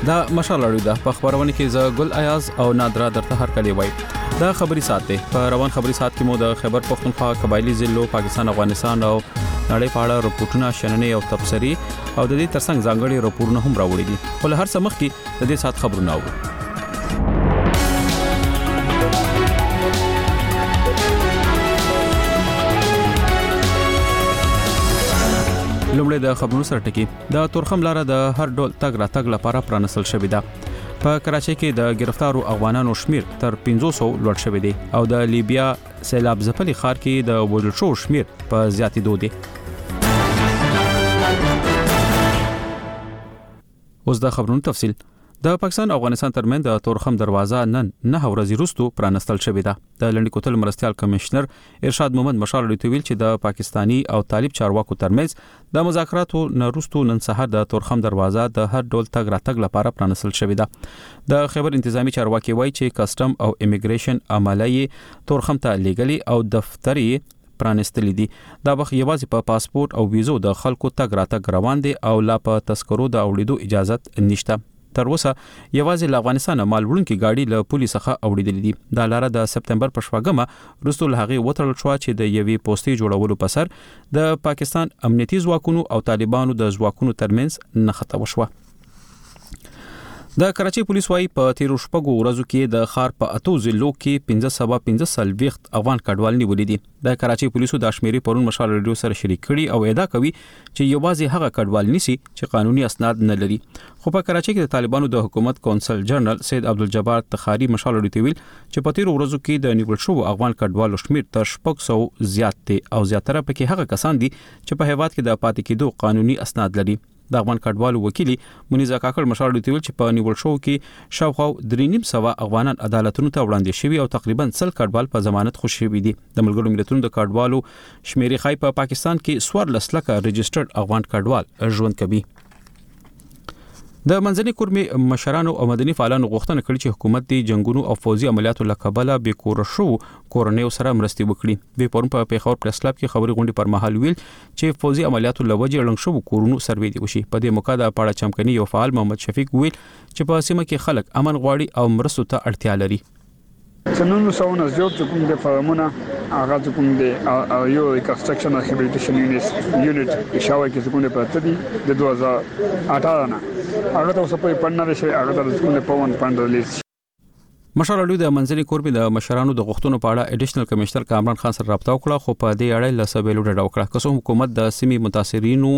دا مشال اړو ده په خبرونه کې ز ګل ایاز او نادرا درته هر کلی وای دا خبري ساته په روان خبري سات کې مو د خیبر پختونخوا قبایلی ضلعو پاکستان افغانستان او نړۍ په اړه رپورټونه شننې او تبصري او د دې ترڅنګ ځانګړي رپورټونه هم راوړي دي ول هر څه مخ کې د دې سات خبرونه اورو لومړی د خبرونو سره ټکی د تورخم لاره د هر ډول تګ را تګ لپاره پرانسل شوې ده په کراچۍ کې د گرفتارو افغانانو شمیر تر 500 لوړ شوی دی او د لیبیا سیلاب ځپلي ښار کې د وژل شو شمیر په زیاتېدو دی اوس د خبرونو تفصیل د پاکستان افغانستان ترمن د تورخم دروازه نن 9 ورځې وروسته پرانستل شوې ده د لنډی کوتل مرستيال کمشنر ارشاد محمد مشال ویل چې د پاکستانی او طالب چارواکو ترمنځ د مذاکراتو نورستو نن سهار د تورخم دروازه د هر ډول تګ راتګ لپاره پرانستل شوې ده د خیبر انتظامی چارواکي وایي چې کسٹم او امیګریشن عملیه تورخم ته لګلي او دفتري پرانستلې دي دا وخت یوازې په پاسپورت او ویزو د خلکو تګ راتګ روان دي او لا په تذکرو د اوړېدو اجازه نشته تر اوسه یوازې له افغانستان مال وړونکي گاډي له پولیس څخه اوړېدلې دي دا لاره د سپتمبر په شپږمه وروسته له هغې وتړل شو چې د یوې پوسټې جوړولو په سر د پاکستان امنیتي ځواکونو او طالبانو د ځواکونو ترمنځ نښته وشوه د کراچۍ پولیس وايي په 13 شپږو ورځو کې د خار په اتو ضلعو کې 1515 افغان کډوال نیولې دي د کراچۍ پولیسو د شمیرې پرون مشال ریډیو سره شریک کړي او ادعا کوي چې یوازې هغه کډوال نيسي چې قانوني اسناد نه لري خو په کراچۍ کې د طالبانو د حکومت کونسل جنرال سید عبدالجبار تخاری مشال ریډیو ویل چې په 13 ورځو کې د نیول شو افغان کډوالو شمیر تر 600 زیات دي او زیاتره پکې هغه کسان دي چې په هیواد کې د پاتې کېدو قانوني اسناد لري د افغان کډوالو وکیل منیزا کاکړ مشال ریډیو چې په نیول شو کې شاوخوا 3.5 افغانان عدالتونو ته وړاندې شوي او تقریبا 100 کډوال په ضمانت خوشي شوي دي د ملګرو ملتونو د کډوالو شمیرې خای په پاکستان کې 14 لکه ريجسترډ افغان کډوال ژوند کوي د منځني کورمې مشرانو او مدني فعالانو غوښتنه کړې چې حکومت د جنگونو او فوزي عملیاتو لکبله به کور شو کورنیو سره مرستي وکړي د پرون په پیښور پریس کلب کې خبري غونډې پر مهال ویل چې فوزي عملیاتو لوجه لنګ شو کورونو سروې دی وشي په دې موقع د پاړه چمکني یو فعال محمد شفیق ویل چې په سیمه کې خلک امن غواړي او مرستو ته اړتیا لري څنګه سونه زیات کوم د فارمونه هغه کوم د یو کنستراکشن او ریهابیلیټیشن یونټ شاوه کې کوم د پاتې دي د 2018 نه هغه ته اوس په پړنه شي هغه د کوم په 1 ریلیز مشال اړو د منځني کوربي د مشرانو د غوښتنو په اړه اډیشنل کمشنر کامران خان سره رابطه وکړه خو په دې اړه لسبېلو ډډه وکړه که څو حکومت د سیمې متاثرینو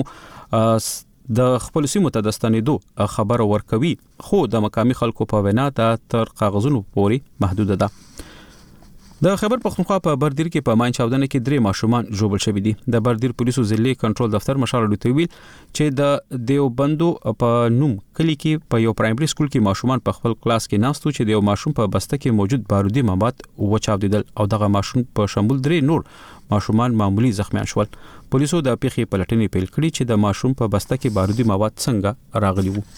د خپل سیمو ته د ستنېدو خبر ورکوي خو د مقامي خلکو په وینا ته تر کاغذونو پورې محدود ده د خیبر پختونخوا په بردیر کې په ماین چاودنه کې 3 ماشومان ژوبل شوي دي د بردیر پولیسو ضلعي کنټرول دفتر مشال ډوټویل چې د دیوبندو په نوم کلی کې په یو پرایمري سکول کې ماشومان په خپل کلاس کې ناستو چې د یو ماشوم په بسته کې موجود بارودي مواد وچاودیدل او دغه ماشوم په شمول 3 نور ماشومان معمولی زخمیان شول پولیسو د پیښې پلټنې پیل کړې چې د ماشوم په بسته کې بارودي مواد څنګه راغلي وو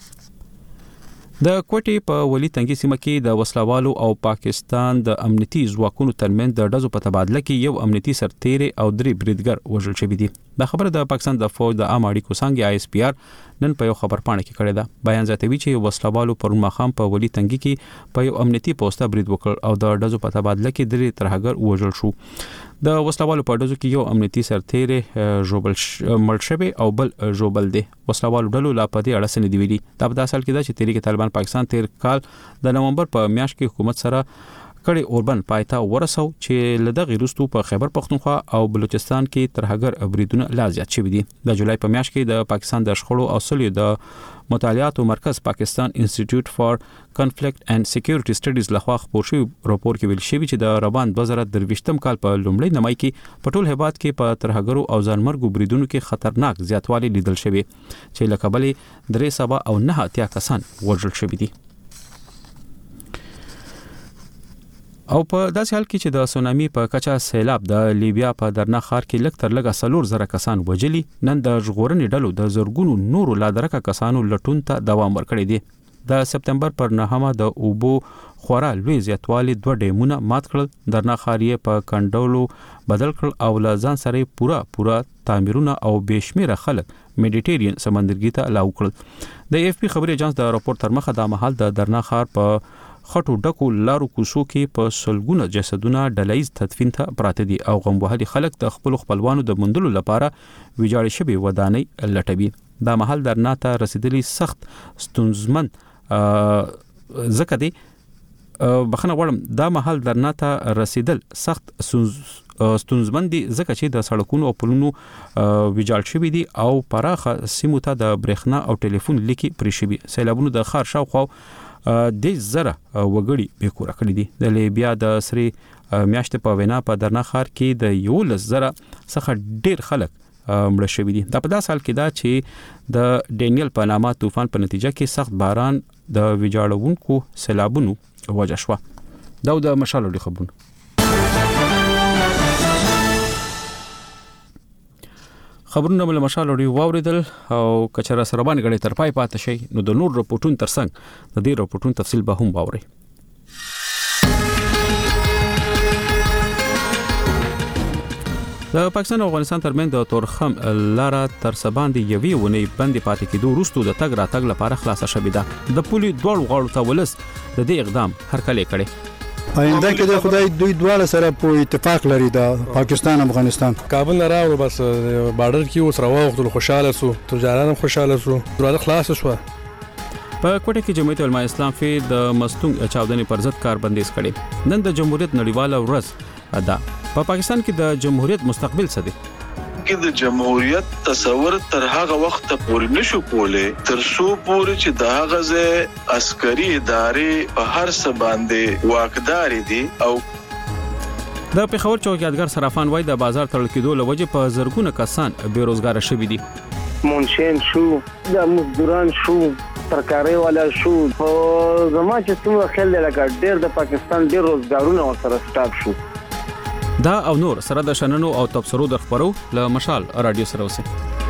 د کوټې په ولی تنګي سیمه کې د وسلوالو او پاکستان د امنیتي ځواکونو ترمنځ د ډزو په تبادله کې یو امنیتي سرتیری او 3 بریدګر وژل شوي دي دا خبره د پاکستان د فوج د عام اړیکو څنګه آی اس پی آر نن په یو خبر پاڼه کې کړی دا بیان زیاتوي چې وسلوالو پر مخام په ولی تنګي کې په یو امنیتي پوسټه برید وکړ او د ډزو په تبادله کې 3 ترهګر وژل شو د وسلوالو په ډزو کې یو امنیتي سرتیری ژوبل مړ شوی او بل ژوبل دی وسلوالو ډلو لا په دې اړه سند دی ویلي دا په داسې حال کې دا چې تحریک طالبان پاکستان تیر کال د نومبر په میاشت کې حکومت سره کړي اوربن پایتا ورسو چې لدغه وروستو په خیبر پختونخوا او بلوچستان کې ترهګر بریدونه لا زیات شوي دي د جولای په میاشت کې د پاکستان د شخړو او صلح د مطالعاتو مرکز پاکستان انسټیټیوټ فار کنفلیکټ اینڈ سکیورټي سټډیز لخوا خپور شوی راپور کې ویل شوی چې د روان 2023م کال په لومړۍ نیمای کې په ټول هیواد کې په ترهګرو او ځانمرګو بریدونو کې خطرناک زیاتوالی لیدل شوی چې لکبلې 309 کسان وژل شوي دي او په داسې حال کې چې د سونامي په کچا سیلاب د لیبیا په درنا ښار کې لږ تر لږه 4,000 کسان وژلي نن د ژغورنې ډلو د زرګونو نورو لادرکه کسانو لټون ته دوام ورکړی دی د سپتمبر پر 9 د اوبو خورا لوی زیاتوالی 2 ډیمونه مات کړل. درنا خاریه په کنډولو بدل کړل او لازان سره پورا تعمیرونه او بشمیره خلک میډیټرین سمندرګي ته لاو کړل. د اف پی خبري اجانس د راپور تر مخه د محل د درنا خار په خټو ډکو لارو کوڅو کې په سلګونه جسدونه ډلایز تدفین ته پراته دي او غم وهلي خلک د خپلوانو د مندلو لپاره ویجاړ شوی ودانۍ لټوي. دا محل درنا ته رسیدلی سخت ستونزمن زکه دی بخنه غواړم دا محل درنا ته رسیدل سخت ستونزمن دي ځکه چې د سړکونو او پلونو ویجاړ شوی دي او پراخه سیمو ته د برېښنا او ټلیفون لیکي پرې شوی. سیلابونو د خار شاوخوا د زره وګړي به کور کړی دي. د لیبیا د سری میاشتې په وینا په درنا خار کې د 11,000 څخه ډیر خلک مړه شوی دي. دا په داسې حال کې دا چې د ډینیل په نامه طوفان په نتیجه کې سخت باران د ویجاړونکو سیلابونو وجه شو. دا د مشال لري خبرونه. خبرونه مل مشال لري واوریدل او کچره سربان غړي تر پای پاتې شي نو د نور رپورټون ترڅنګ د دې رپورټون تفصیل به هم واوري. د پاکستان او افغانستان ترمنځ د تورخم لاره تر سباندې یوې ونې بندي پاتې کېدو وروسته د تګ راتګ لپاره خلاصه شوې ده. د پولي دوړ غاړو ته ولس د دې اقدام هرکلی کړي. آینده کې د خدای دوی دواړه سره په اتفاق لري د پاکستان او افغانستان. کابل نه راوړو بس بارډر کې اوس راوغتل خوشاله سو تجاران خوشاله سو دروازه خلاص شو. په کوټه کې جمعیت علماء اسلام فی د مستونګ چاودنې پر ضد کار بندیز کړي. نن د جمهوریت نړیواله ورځ ده. په پاکستان کې د جمهوریت مستقبل څه دی؟ کې د جمهوریت تصور تر هغه وخت پورې نشو کولای تر څو پورې چې د هغه ځای عسکري ادارې په هر څه باندې واکدار دي. او د پیښور چوکیدګر صرافان وای د بازار تړل کېدو لوجه په زرګونه کسان بیروزګار شوي دي. منشین شو د مزدوران شو ترکاري والا شو په زمانه چې څومره خل لګا ډېر د پاکستان ډېر روزګارونه ورسره سټاپ شو. دا او نور سره د شننو او تبصرو د خبرو له مشال رادیو سره اوسه.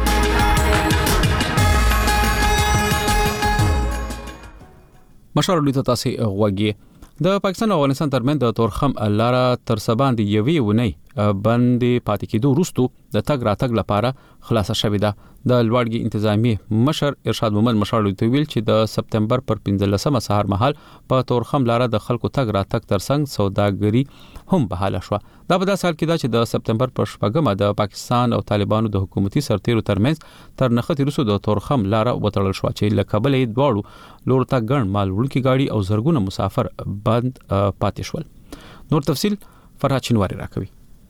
مشال رادیو تاسو غوږی. د پاکستان او افغانستان ترمنځ د تورخم لاره تر سباندې یوې ونې باندې پاتې کېدو وروسته د تګ راتګ لپاره خلاصه شوې ده. د لوړګي انتظامی مشر ارشاد محمد مشال ویل چې د سپتمبر پر 15 سهار مهال په تورخم لاره د خلکو تګ راتګ ترڅنګ سوداګري هم بحاله شو. دا په داسې حال کې دا چې د سپتمبر پر 14 د پاکستان او طالبانو د حکومتي سرتیرو ترمنځ تر نخښتې وروسته د تورخم لاره وتړل شو چې له کابل دواړو لور ته ګڼ مال وړونکي گاډي او زرګونه مسافر بند پاتې شول. نور تفصیل فرحات شینواری راکوي.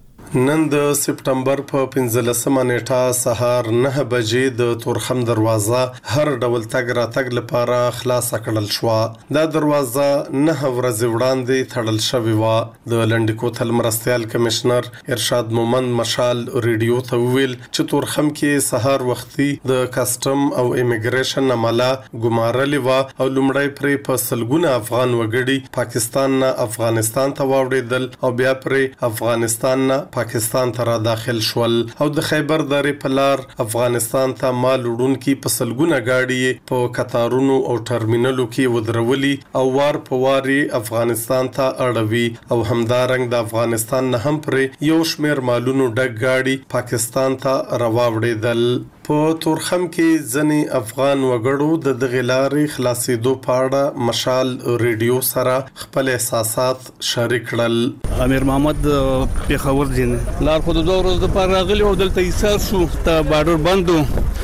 نن د سپتمبر په 15 نیټه سهار 9 بجې د تورخم دروازه هر ډول تګ راتګ لپاره خلاص کړل شو. دا دروازه 9 ورځې وړاندې تړل شوې و. د لنډکوتل مرستيال کمشنر ارشاد مومند مشال ریډیو ته ویل چې تورخم کې سهار وختي د کسٹم او امیګریشن عمله ګمارلې و او لومړی پرې په سلګونه افغان وګړي پاکستان نه افغانستان ته واوړېدل او بیا پرې افغانستان نه پاکستان ته را داخل شول او د خیبر درې په لار افغانستان ته مال وړونکي په سلګونه گاډي په قطارونو او ټرمینلو کې ودرولي او وار په واري افغانستان ته اړوي او همدارنګ د افغانستان نه هم پر یو شمیر مالونو ډک گاډي پاکستان ته راوړېدل. په تورخم کې ځنی افغان وګړو د دغه لارې خلاصېدو په اړه مشال ریډیو سره خپل احساسات شریک کړل. امیر محمد پیښور دین لار خو د 2 ورځې لپاره راغلی او دلته ایثار شو ته بارډر بندو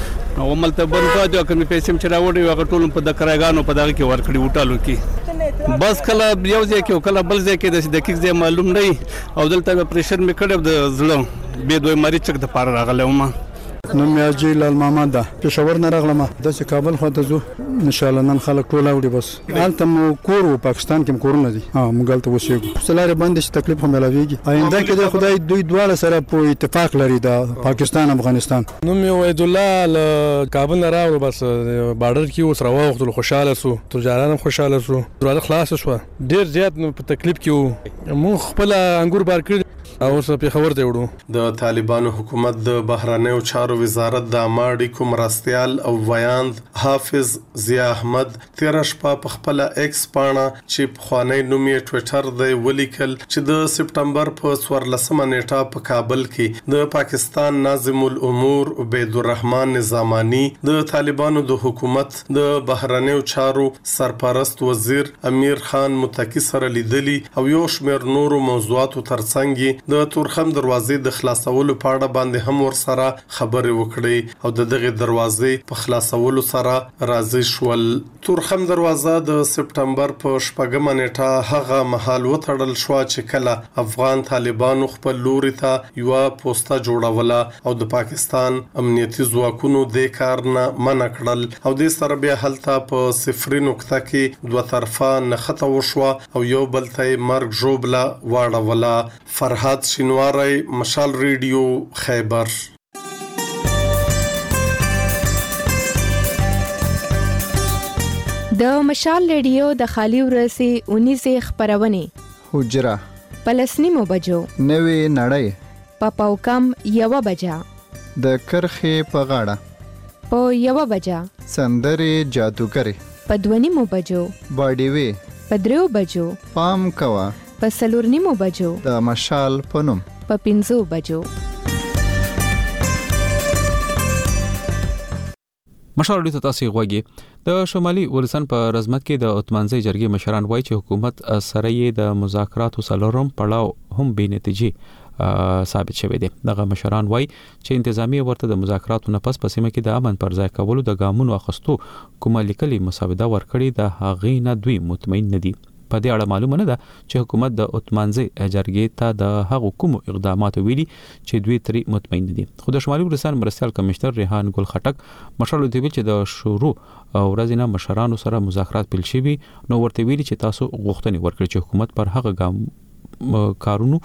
او ملته بند پاتې او کوم پیسې چې راوړي هغه ټول په د کرایګانو په دغه کې ورکړي وټالو کې بس کله یو ځای کې کله بل ځای کې د دقیق ځای معلوم نه او دلته پریشر مې کړو د زړه به دوی مریض چک د پاره راغلی ومه. نوم یې اجي لال محمد ده پېښور نه راغلم د کابل خو ته زو ان شاء الله نن خلک ټول اوړي بس حالت مو کور او پاکستان کې کورونه دي موږ ته وسیګو سلاره باندې چې تکلیف هم ملاويږي آینده کې د خدای دوی دواړه سره په اتفاق لري د پاکستان او افغانستان. نوم یې وحید الله کابل نه راوړو بس بارډر کې اوس راوغتل خوشاله سو تجاران خوشاله سو دروازه خلاص شو ډیر زیات په تکلیف کې مو خپل انګور بار کړ او اوس پیښور ته وړو. د طالبانو حکومت د بهرنیو چارو وزارت د عامه اړیکو مرستیال او ویاند حافظ ضیا احمد تیر شپه په خپل ایکس پاڼه چې پخوانی نوم یې ټوئیټر دی ولیکل چې د سپټمبر په 14 نیټه په کابل کې د پاکستان ناظم الامور عبید الرحمن نظامانی د طالبانو د حکومت د بهرنیو چارو سرپرست وزیر امیر خان متکی سره لیدلی او یو شمېر نورو موضوعاتو ترڅنګ د تورخم دروازې د خلاصولو په اړه باندې هم ورسره خبرې وکړې او د دغه دروازې په خلاصولو سره راضي شول. تورخم دروازه د سپټمبر په 4 نیټه هغه مهال وتړل شو چې کله افغان طالبانو خپل لوري ته یو پوسټه جوړوله او د پاکستان امنیتي ځواکونو د کار نه منع کړل او د سره بیا هلته په صفري نقطه کې دوه طرفه نخته وشو او یو بل ته مرګ جوړبلا واړوله. فرحات شینواری، مشال ریډیو، خیبر. د مشال ریډیو د خالی ورسي 19 خبرونه حجره پلسنیمو بجو نوې نړۍ په پاوکم 1 بجا د کرخې په غاړه په 1 بجا سندرې جادوګری په 2 بجو باډي وی په 3 بجو پام کوا په 4 بجو د مشال پنوم په 5 بجو. مشال ډیته تاسو غوږی د شمالي ولسن په رزمت کې د اتمانځي جرګې مشران وایي چې حکومت سره یې د مذاکراتو سلورم پړاو هم بې نتیجې ثابت شوی دی. دغه مشران وایي چې انتظامی ورته د مذاکراتو نه پس په سیمه کې د امن پر ځای کولو د ګامونو اخستو کومه لیکلي مسوده ورکړي د هغې نه دوی مطمئن نه دي. په دې اړه معلومه نه ده چې حکومت د اتمانځي جرګې ته د هغو کومو اقداماتو ویلي چې دوی ترې مطمئن دي. خو د شمالي ولسان مرستیال کمشنر ریحان ګل خټک مشال دی چې د شروع ورځې نه مشرانو سره مذاکرات پیل شوي نو ورته ویلي چې تاسو غوښتنې ورکړئ چې حکومت پر هغه کارونو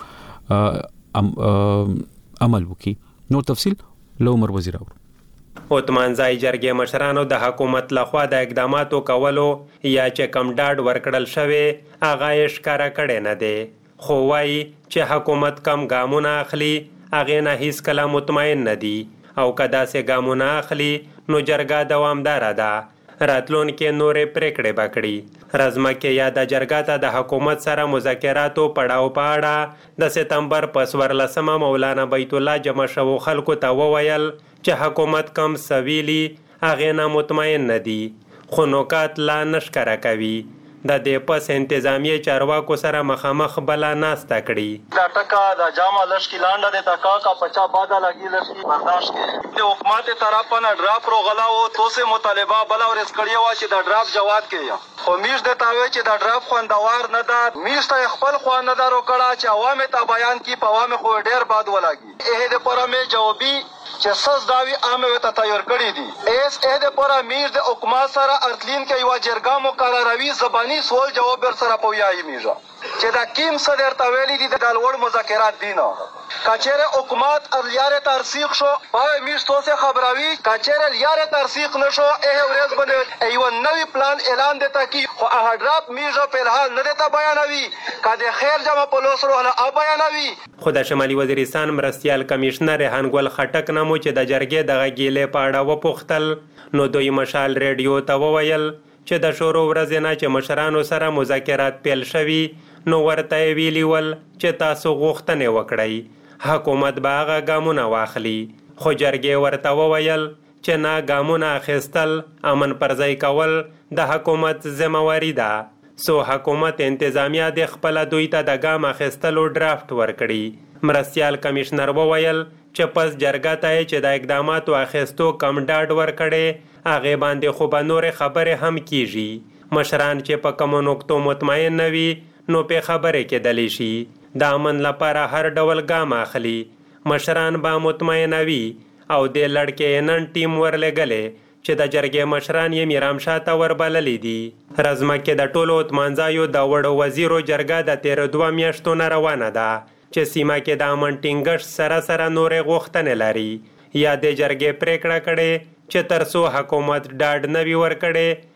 عمل وکړي. نو تفصیل له عمر وزیر اورو. اتمانځای جرګې مشرانو د حکومت لخوا د اقداماتو کولو یا چې کم ډاډ ورکړل شوی هغه یې ښکاره کړی نه دی، خو وایي چې حکومت کم ګامونه اخلي هغې نه هیڅ کله مطمئن نه دي او که داسې ګامونه اخلي نو جرګه دوامداره ده، راتلونکې نورې پریکړې به کړي. رزمکې یا د جرګه ته د حکومت سره مذاکراتو پړاو په اړه د سپتمبر په 14 مولانا بیت الله جمع شوو خلکو ته وویل چې حکومت کم سویلی هغې نه مطمئن نه دي، خو نکات لا نشکره کوي. د دې پس انتظامی چارواکو سره مخامخ بلا ناسته کړي. دا ټکا د جامع لشکې لاندې د تکا کا پچا بادا لګي لشکې برداشت کړي. د حکومت طرف نه ډراپ روغلاو تو سه مطالبه بلا ورس کړی و چې د ډراپ جواب کړي. خو میش د تاوي چې د ډراپ خوندوار نه ده، میش ته خپل خوان نه درو کړه چې عوامه ته بیان کی په عوامه خو ډیر باد ولاږي. اې د پرمه جوابي چې سس داوی عامه وته تیار کړی دي. ایس اې د پورا میر د حکومت سره ارتلین کې یو جرګه مقرروي زبانی سوال جواب بر سره پویایي میژه چې دا کیم صدر تویلی دي د لوړ مذاکرات دینه کچره حکومت الیاره ترسیق شو پای میش توسه خبراوی کچره الیاره ترسیق نشو اه ورځ باندې ایو نوی پلان اعلان دیتا کی خو اه ډراپ میژه په الحال نه دیتا بیانوي کده خیر جمع پولیس روله ا بیانوي. خو د شمالي وزیرستان مرستیال کمشنر ریحان ګل خټک نامو چې د جرګې دغه ګیلې په اړه وپوښتل نو دوی مشال ریډیو ته وویل چې د شروع ورځې نه چې مشرانو سره مذاکرات پیل شوي نو ورته ویلي ول چې تاسو غوښتنې وکړئ حکومت به هغه ګامونه واخلي، خو جرګې ورته وویل چې نه ګامونه اخیستل امن پر ځای کول د حکومت ذمہواری ده. سو حکومت انتظامیه د خپل دوی ته د ګام اخیستلو ډرافټ ورکړي. مرستیال کمشنر وویل چې پس جرګه ته چې د اقداماتو اخیستو کم ډاډ ورکړي هغه باندې خو به نور خبرې هم کیږي. مشران چې په کومو نقطو مطمئن نه وي نو په خبرې کېدلی شي. د امن لپاره هر ډول ګام اخلي. مشران به مطمئن وي او د لړکې نن ټیم ورلګلې چې د جرګې مشران یې میرامشاه ته وربللی دي. رزمکې د ټولو اتمانځایو د وړو وزیرو جرګه د 13 میاشتو نه روانه ده چې سیمه کې د امن ټینګښت سره سره نورې غوښتنې لري. یا د جرګې پریکړه کړې چې ترڅو حکومت ډاډ نه وي ورکړي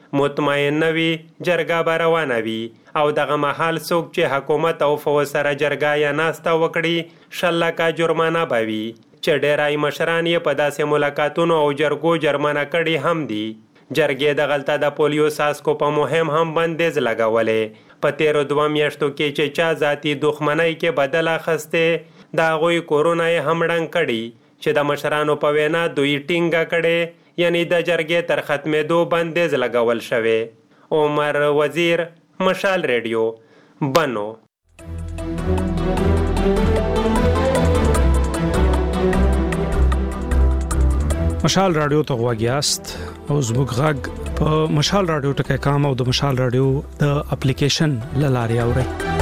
مطمئن نه وي جرګه به روانه وي او دغه مهال څوک چې حکومت او فوج سره جرګه یا ناسته وکړي 100 لکه جرمانه به وي چې ډېری مشران یې په داسې ملاقاتونو او جرګو جرمانه کړي هم دي. جرګې دغلته د پولیو څاڅکو په مهم هم بندیز لګولې. په تیرو 2 میاشتو کې چې چا ذاتي دښمنۍ کې بدل اخیستې د هغوی کورونه یې هم ړنګ کړي چې د مشرانو په وینا دوی ټینګه کړې یعنی د جرګې تر ختمېدو بندیز لګول شوی. عمر وزیر، مشال ریډیو، بنو. مشال رادیو ته غواګیاست او زموږ غږ په مشال رادیو ټکي کام او د مشال رادیو د اپلیکیشن لاري اوري.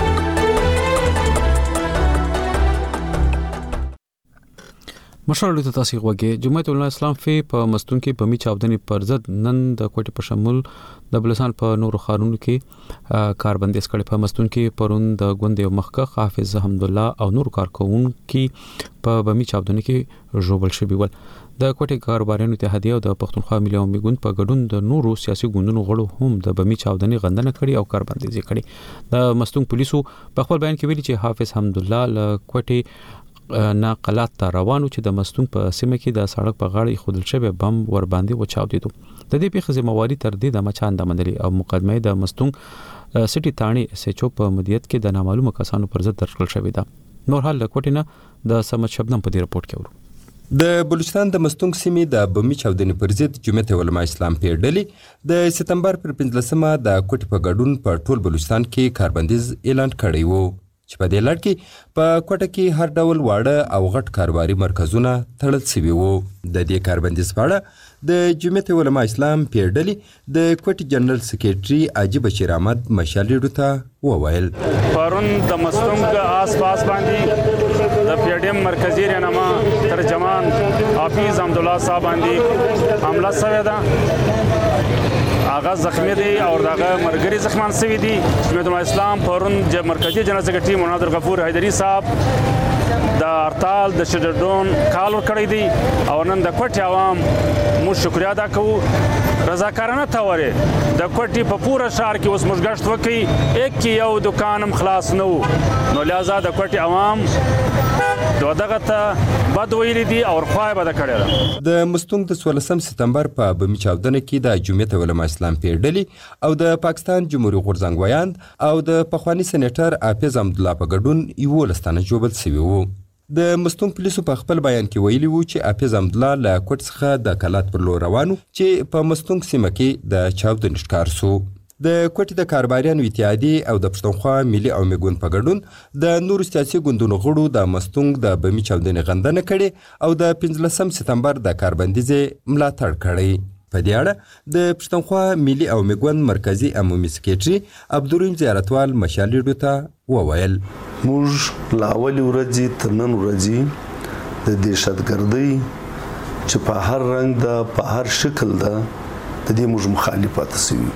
مشال رادیو ته تاسو غواګي. جمعیت العلماء اسلام په مستون کې په می چاودنې پر ضد نن د کوټې په شمول د بلوچستان په نورو ښارونو کې کاربندیز کړي. په مستون کې پرون د غوندې مخکخ حافظ حمدالله او نور کارکونکو په بمی چاودنې کې ژوبل شوي ول. د کوټې کاروبارانو اتحادیه او د پښتونخوا ملي عمومي ګوند په ګډون د نورو سیاسي ګوندونو غړو هم د بمی چاودنې غندنه کړې او کاربندیز کړي. د مستون پولیسو په خپل بیان کې ویلي چې حافظ حمدالله له کوټې ناقلات ته روانو چې د مستون په سیمه کې د سړک په غاړه خودل شوی بم ور باندې وچاودیدو. د دې پیښې ذمہواری تر دې د مچان د منلي او مقدمه د مستون سټي تانی سچو په مدیریت کې د نامعلومه کسانو پر ضد درج کړل شوی ده. نور حال له کوټې نه د سمت شبنم په دې رپورت کې ورو. د بلوچستان د مستونګ سیمې د بمی چاودنې پر ضد جمعیت علماء اسلام پیډلې د سپتمبر پر 15مه د کوټې په ګډون په ټول بلوچستان کې کاربندیز اعلان کړی وو چې په دې لړ کې په کوټه کې هر ډول واړه او غټ کاروباري مرکزونه تړل شوي وو. د دې کاربندیز په اړه د جمعیت علماء اسلام پیډلې د کوټې جنرال سکریټري حاجی بشیر احمد مشالېډو ته وویل پرون د مستونګ آس پاس باندې د پیډیم مرکزی رهنما ترجمان حافظ حمدالله صاحب باندې حمله شوې ده. هغه زخمی دی او دغه مرګري زخمان شوی دی. جمعیت اسلام پرون مرکزی جنرال سکریټري منادر غفور حیدری صاحب د هرتال د شډډون کال ورکړی دی او نن د کوټې عوام مو شکریا ادا کوو. رضاکارانه تورې د کوټې په پوره شهر کې اوس موږ غشت وکړي یک یو دکانم خلاص نه وو نو لہذا د کوټې عوام دغه ته بد ویلي دي او خوای بد کړی ده. د مستونګ د 16 سپتمبر په بمی چاودنه کې د جمعیت علماء اسلام پیډلې او د پاکستان جمهوریت غورځنګ ویاند او د پخوانی سېنیټر حافظ حمدالله په ګډون یو لستانه جوبل شوی وو. د مستونګ پولیسو په خپل بیان کې ویلي وو چې حافظ حمدالله له کوټ څخه د کلات پر لور روانو چې په مستونګ سیمه کې د چاودنې ښکار شو. د کوټې د کاروباریانو اتحادیې او د پښتونخوا ملي عمومي ګوند په ګډون د نورو سیاسي ګوندونو غړو د مستونګ د بمی چاودنې غندنه کړې او د 15 سپتمبر د کاربندیز ملاتړ کړی. په دې اړه د پښتونخوا ملي عمومي ګوند مرکزی عمومي سکریټري عبدالرحیم زیارتوال مشالېډو ته وویل موږ له اولې ورځې تر نن ورځې د دهشتګردۍ چې په هر رنګ ده په هر شکل ده د دې موږ مخالف پاتې سوي.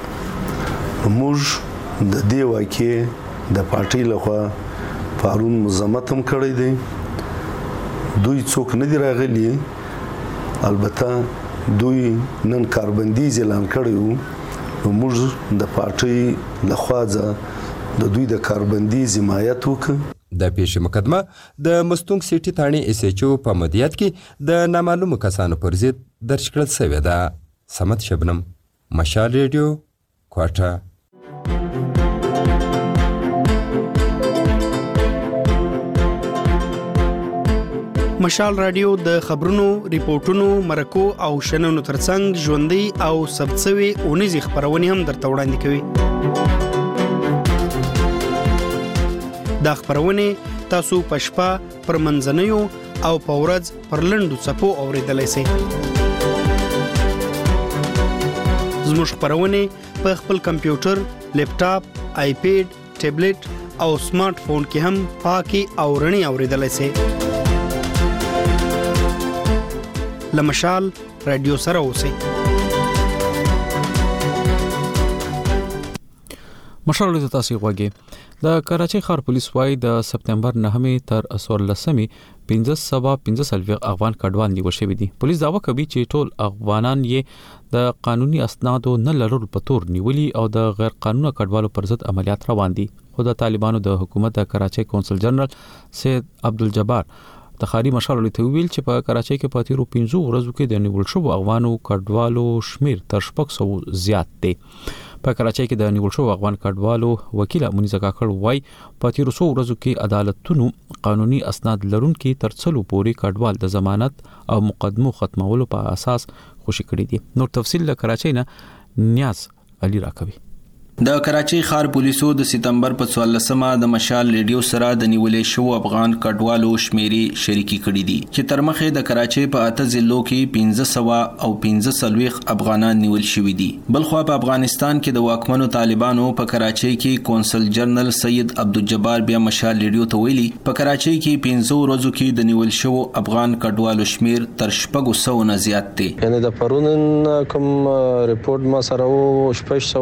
موږ د دې واقعې د پارټۍ لخوا پرون مذمت هم کړی دی. دوی څوک نه دي راغلي، البته دوی نن کاربندیز اعلان کړی وو نو موږ د پارټۍ لخوا د دوی د کاربندیز حمایت وکړو. د پیښې مقدمه د مستونګ سیټي تاڼي اس ایچ او په مدیریت کې د نامعلومو کسانو پر ضد درج کړل شوې ده. سمت شبنم، مشال ریډیو، کوټه. مشال رادیو د خبرونو، ریپورتونو، مرکو او شننو ترڅنګ ژوندۍ او ثبتسوي اونیزې خبرونه هم درته وړاندې کوي. دا خبرونه تاسو په شپه پر منځنیو او په ورځ پر لنډو څپو اوریدلای شئ. زموږ خبرونه په خپل کمپیوټر، لیپټاپ، آیپیډ، ټابلیټ او سمارټ فون کې هم پاکي او رڼي اوریدلای شئ. لمشال رادیو سره اوسئ. مشال رادیو تاسو غواګي. د کراچۍ ښار پولیس وايي د سپتمبر 9 تر 14 1515 افغان کډوال نیول شوی دي. پولیس دعوا کوي چې ټول افغانان یې د قانوني اسنادو نه لرلو په تور نیولي او د غیر قانوني کډوالو پر ضد عملیات روان دي. خو د طالبانو د حکومت د کراچۍ کونسل جنرال سید عبدالجبار تخاری مشال ته ویل چې په کراچۍ کې په تیرو 15 ورځو کې د نیول شوو افغانو کډوالو شمیر تر 600 زیات دی. په کراچۍ کې د نیول شوو افغان کډوالو وکیل منیزه کاکړ وای په تیرو 100 ورځو کې عدالتونو قانوني اسناد لرونکي تر څلو پورې کډوال د ضمانت او مقدمو ختمولو په اساس خوشی کړي دي. نور تفصیل له کراچۍ نه نیاز علي راکوي. د کراچۍ ښار پولیسو د سپتمبر په 14مه د مشال ریډیو سره د نیولې شو افغان کډوالو شمیرې شریکي کړې دي چې تر مخه د کراچۍ په 8 ضلعو کې 1500 او 15 افغانان نیول شوي دي. بلخو په افغانستان کې د واکمنو طالبانو په کراچۍ کې کونسل جنرال سید عبدالجبار بیا مشال ریډیو ته ویلي په کراچۍ کې 15 ورځو کې د نیول شو افغان کډوالو شمیر تر 600 نه زیات دی. یعنی د پرون کوم ریپورت ما سره او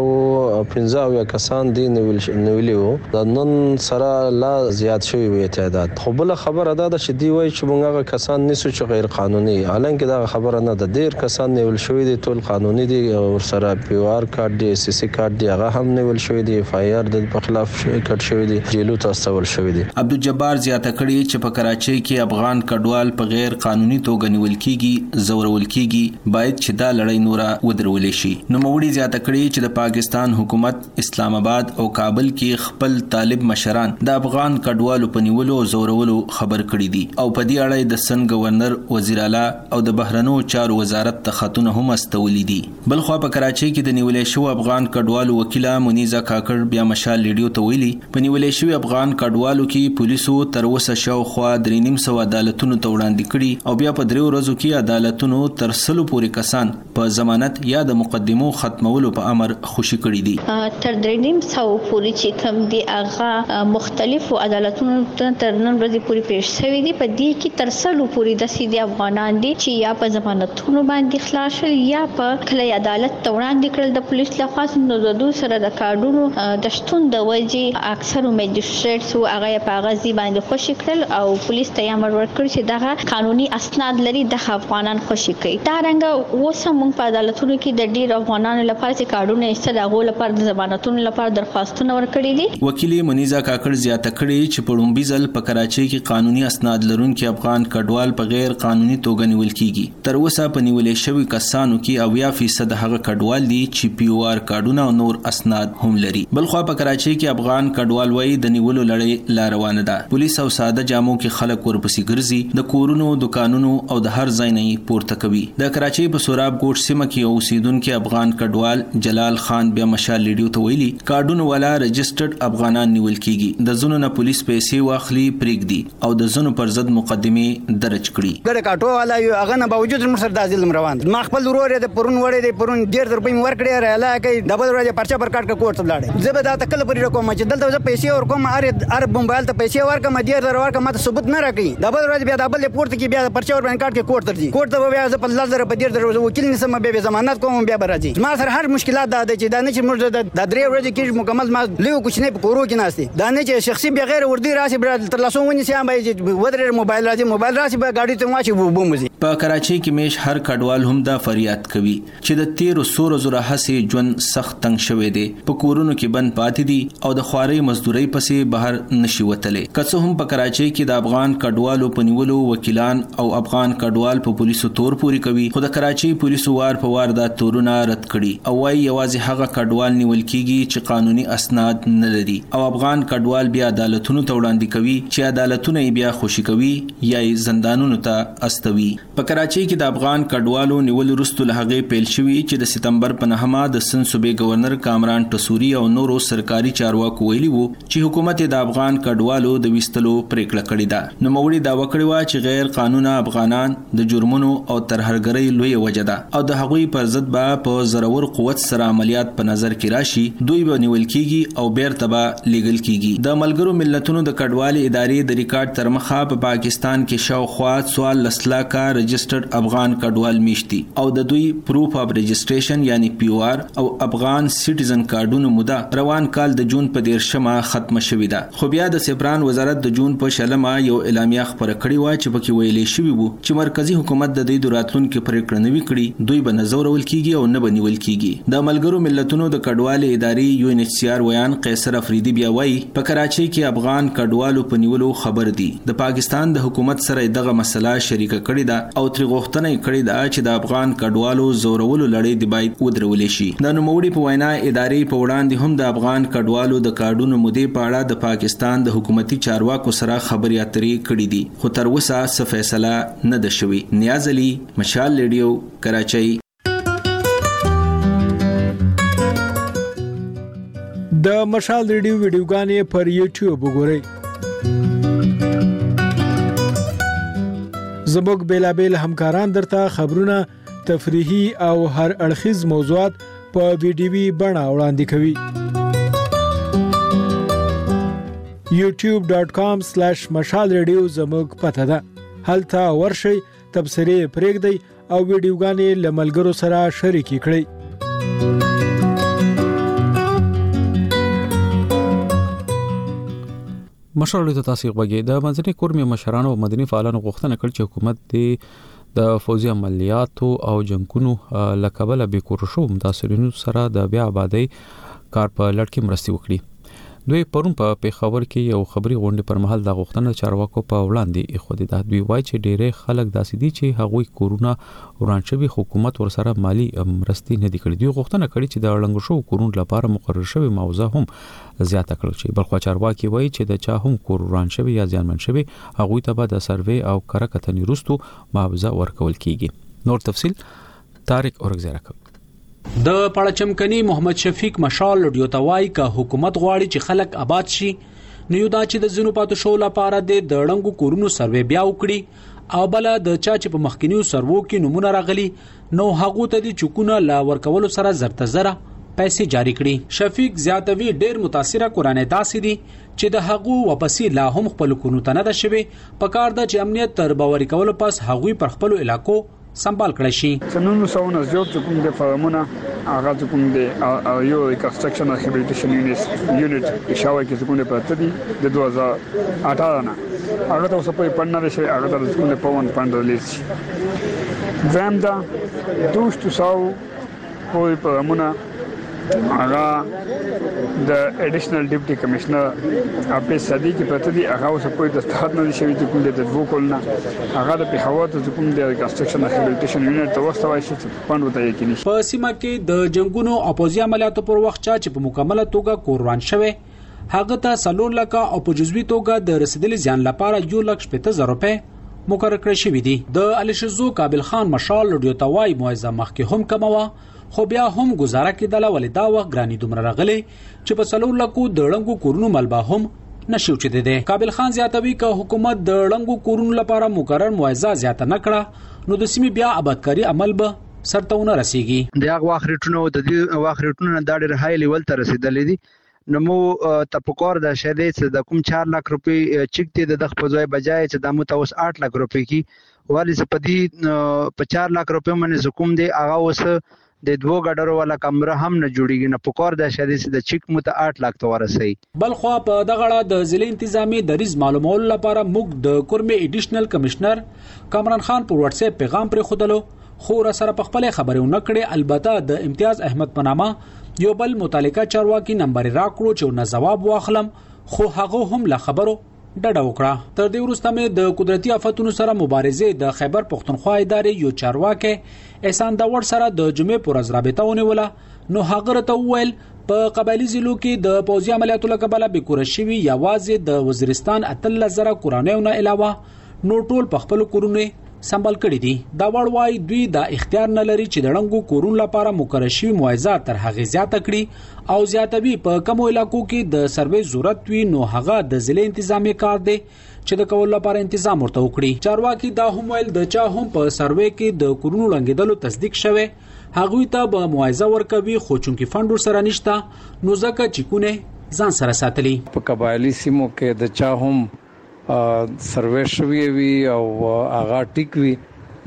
600 یا کسان دي نیولي وو د نن سره لا زیات شوی وي تعداد. خو بل خبره ده چې دی وای چې موږ کسان نسو چې غیر قانوني حالانکه دا خبره نه ده. ډیر کسان نیول شوی دي ټول قانوني دي او سره پی او آر کارت دی سی سی کارت دی هغه هم نیول شوی دي اف آی آر د خلاف کټ شوی دي جیلو ته استول شوی دي. عبدالجبار زیاته کړي چې په کراچۍ کې افغان کډوال په غیر قانوني توګه نیول کیږي زورول کیږي باید چې دا لړۍ نوره ودرول شي. نو موړي زیاته کړي چې د پاکستان حکومت اسلام آباد او کابل کې خپل طالب مشران د افغان کډوالو په نیولو او زورولو خبر کړي دي او په دې اړه د سن گورنر وزیر اعلی او د بهرنیو چارو وزارت ته خطونه هم استولي دي. بلخو په کراچۍ کې د نیولې شو افغان کډوالو وکیله منیزه کاکړ بیا مشال ریډیو ته ویلي په نیولې شو افغان کډوالو کې پولیسو تر اوسه شاوخوا 350 عدالتونو ته وړاندې کړي او بیا په 3 ورځو کې عدالتونو تر 100 پورې کسان په ضمانت یا د مقدمو ختمولو په امر خوشي کړي دي. تر 350 پورې چې کوم دي هغه مختلفو عدالتونو ته تر نن ورځې پورې پیښ شوی دي. په دې کې تر 100 پورې د سیدي افغانان دي چې یا په ضمانتونو باندې خلاص شول یا په کله عدالت ته وړاندې کړل د پولیس لخوا. نو د دوی سره د کارډونو د شتون د وجې اکثر میجستریټس او هغه په غزي باندې خوشی کړل او پولیس ته امر ورکړ چې دغه قانوني اسناد لري د افغانان خوشی کوي. دا رنګ اوس هم په عدالتونو کې د ډیر افغانانو لپاره چې کارډونه ایستل هغه لپاره د ضمانتونو لپاره درخواستونه ورکړي دي. وکیل منیزه کاکړ زیاته کړي چې په لومبي ځل په کراچۍ کې قانوني اسناد لرونکي افغان کډوال په غیر قانوني توګه نیول کیږي. تر اوسه په نیولې شوی کسانو کې 80% هغه کډوال دي چې پی او آر کارډونه او نور اسناد هم لري. بلخو په کراچۍ کې افغان کډوال وای د نیولو لړۍ لا روانه ده. پولیس او ساده جامو کې خلک ورپسې ګرځي د کورونو دکانونو او د هر ځای نه پورته کوي. د کراچۍ په سوراب کوټ سیمه کې اوسیدونکو افغان کډوال جلال خان بیا مشال ریډیو ته ویلي کارډونه والا رجسټرډ افغانان نیول کیږي. د زونو نه پولیس پیسې واخلي پریږدي او د زونو پر ضد مقدمه درج کړي. ګډه کاټو والا یو هغه نه باوجود موږ سره د ظلم روان ما خپل ورور د پرون وړې د پرون ډیر در په ورکړې رااله کوي ډبل ورځ پرچا پر کاټ کوټ ته لاړې زه به دا تکل پرې کوم چې دلته زه پیسې ور کوم ار موبایل ته پیسې ورکم ډیر در ورکم ماته ثبوت نه راکړي ډبل ورځ بیا ډبل پورت کې بیا پرچا ور باندې کاټ کې کوټ ته دي کوټ ته بیا زه په لزر په ډیر در وکیل نسم بیا ضمانت کوم بیا راځي. ما سره هر مشکلات دا چې دا نه چې موږ د درې ورځې کې مکمل ما لیو کوچنی په کورو کې ناشتي دا نه چې شخصي بیا غیر وردی راسي تر لاسو ونی سي هم به ودر موبایل راسي به گاډي ته واچي بومزي. په کراچۍ کې میش هر کډوال هم دا فریاد کوي چې د 1300 زره هسي ژوند سخت تنگ شوی دی. په کورونو کې بند پاتې دي او د خواري مزدوري پسې بهر نشي وتلې. که هم په کراچۍ کې د افغان کډوالو په نیولو وکیلان او افغان کډوال په پولیسو تور پوری کوي خو د کراچۍ پولیسو وار په وار دا تورونه رد کړي او وايي یوازې هغه کډوال نیول کیږي چې قانوني اسناد نه لري او افغان کډوال بیا عدالتونو ته وړاندې کوي چې عدالتونه بیا خوشي کوي یا زندانونو ته استوي. په کراچۍ کې د افغان کډوالو نیول وروسته له هغې پیل شوي چې د سپتمبر په 9 د سن صوبې گورنر کامران ټسوري او نورو سرکاري چارواکو ویلي وو چې حکومت د افغان کډوالو د وستلو پریکړه کړې ده. نو موړي دا وکړي وا چې غیر قانوني افغانان د جرمونو او ترهګرۍ لوی وجه ده او د هغوی پر ضد به په زورور قوت سره عملیات په نظر کې راشي. دوی به نیول کیږي او بیرته به لیګل کیږي. د ملګرو ملتونو د کډوالي ادارې د ریکارډ تر مخه په پاکستان کې شاوخوا 14 لک رجسټرډ افغان کډوال میشتي او د دوی پروف اف رجسټریشن یعنی پی او آر او افغان سټیزن کارډونو موده روان کال د جون په 13 ختم شوې ده. خو بیا د سپران وزارت د جون په شلمه یو اعلامیه خبره کړې و چې پکې ویلې شوی وو چې مرکزی حکومت د دې راتلونکو پریکړه نوي کړي دوی به نظر ول کیږي او نه بنول کیږي. د ملګرو ملتونو د کډوال ادارې یو ان ایچ سی آر ویان قیصر افریدی بیا وایي په کراچۍ کې افغان کډوالو په نیولو خبر دي. د پاکستان د حکومت سره دغه مسله شریکه کړې ده او تر غوښتنه کړې ده چې د افغان کډوالو زورولو لړۍ د باید ودرول شي. د نوموړي په وینا ادارې په وړاندې هم د افغان کډوالو د کارډونو مودې په اړه د پاکستان د حکومتي چارواکو سره خبرې اترې کړې دي خو تر اوسه څه فیصله نه ده شوې. نیاز علي، مشال ریډیو، کراچۍ. د مشال ریډیو ویډیوګانې پر یوټیوب وګورئ. زموږ بیلابیل همکاران درته خبرونه، تفریحي او هر اړخیز موضوعات په ویډیوي بڼه وړاندې کوي. youtube.com/مشال ریډیو زموږ پته ده. هلته ورشئ، تبصرې پرېږدئ او ویډیوګانې له ملګرو سره شریکې کړئ. مشرانو ته تاسو غوږی د منځني کورمي مشرانو او مدني فعالانو غوښتنه کړې چې حکومت د فوزي عملیاتو او جنگونو لکبل به کورشو متاثرینو سره د بیا آبادی کار په لړ کې مرستي وکړي. دوی پرون په پیښور کې یو خبري غونډه پر مهال د غوښتنه چارواکو په وړاندې خو د دوی وایي چې ډېرې خلک داسې دي چې هغوی کورونا ورانچوي حکومت ورسره مالی مرستي نه دي کړې. دوی غوښتنه کړې چې د اړنګ شو کورون لپاره مقرر شوی موضوع هم زیاته کړل شي. بلخو چارواکي وایي چې د چا هم کورون شوی یا ځانمن شوی هغوی ته به د سروې او کرکتنی روستو معاوضه ورکول کیږي. نور تفصيل طارق اورګزیرا کوي. د پړچمکني محمد شفیق مشال لډیو توای کا حکومت غواړي چې خلک آباد شي نو یو دا چې د زینو پاتو شو لپاره د دړنګو کورونو سروې بیا وکړي او بل د چا چې په مخکینیو سروو کې نمونه راغلي نو هغه ته د چکونه لا ورکول سره زرته زره پیسې جاری کړي. شفیق زیاتوي ډېر متاثره قرانه داسې دي چې د هغه واپسی لا هم خپل کونو ته نه ده شوی په کار د امنیت تر باور کول پس هغه پر خپل علاقو سنبال کړی شي. قانون سونه زیات کوم د فارمونه هغه کوم د یو کنسټرکشن ریهابیلیټیشن یونټ شاوه کې کوم د پاتې دي د 2018 نه هغه ته اوس په پړنه شي هغه د کوم د پاون پاند ریلیز زم دا 200 په فارمونه هغه د اډیشنل ډیپټي کمشنر اپې صدی کې پته دي هغه اوس په دستخط نه شوی چې کوم د دوه کولنه هغه د پیښور ته کوم د کنسټرکشن ریهابیلیټیشن یونټ ته وستوي چې پاند وته یې کینی. په سیمه کې د جنگونو اپوزي عملیاتو پر وخت چې په مکمله توګه کوربان شوه هغه ته 3 لک او په جزوي توګه د رسیدلي ځان لپاره 1,50,000 روپے مقرر کړی شوی دي. د الشزو قابل خان مشال لډیو توای موعظه مخکې هم کموه خو بیا هم گزاره کېدله ولې دا وخت ګرانی دومره راغلی چې په 3 لکو د ړنګو کورونو ملبا هم نشو چته دي. قابل خان زیاتوي چې حکومت د ړنګو کورونو لپاره مقرر موعظه زیاته نکړه نو د سیمې بیا آبادکاری عمل به سرتهونه رسیږي. د هغه واخریټونو د دې واخریټونو د ډېر هاي لیول ته رسیدلې دي نو مو تپکور د شهدې د کوم 4 لک روپی چکته د دغه په ځای بجای چې د مو تاسو 8 لک روپی کی والی سپدی په 4 لک روپی باندې حکومت دی هغه اوس د دوه ګډرو والا کمره هم نه جوړیږي نه پکور د شهدې د چک مو ته 8 لک ته ورسي. بل خو په دغه د ضلع انتظامی دریز معلومول لپاره موږ د کورمي اډیشنل کمشنر کامران خان په واتس اپ پیغام پر خودلو خو را سره په خپل خبرونه کړي. البته د امتیاز احمد پنامه یو بل متعلقه چارواکي نمبر راکړو چې نه جواب واخلم خو هغه هم لا خبرو ډډه وکړه. تر دې وروسته مې د قدرتي آفتونو سره مبارزه د خیبر پښتونخوا ادارې یو چارواکي احسان داوړ سره د جمعې پر ورځ رابطه ونیوله نو هغه ته وویل په قبایلی ضلعو کې د پوځي عملیاتو لپاره به کورشوي یوازې د وزیرستان 13,000 کورانیونه علاوه نو ټول په خپل کورونه سنبال کړی دي. دا وړوي دوی د اختیار نه لري چې د ړنګو کورون لپاره مقرر شوی موعظه تر هغه زیاته کړي او زیاتوي په کومو علاقو کې د سروې ضرورت وي نو هغه د ضلع انتظامی کار دی چې د کول لپاره تنظیم ورته وکړي. چارواکي دا هم ویل د چا هم په سروې کې د کورونو لنګیدلو تصدیق شوه هغه ته به موعظه ورکوي خو چونکی فند سره نشته نو ځکه چې کونه ځان سره ساتلی. په قبایلی سیمو کې د چا هم سروې شوی وي او هغه ټیک وي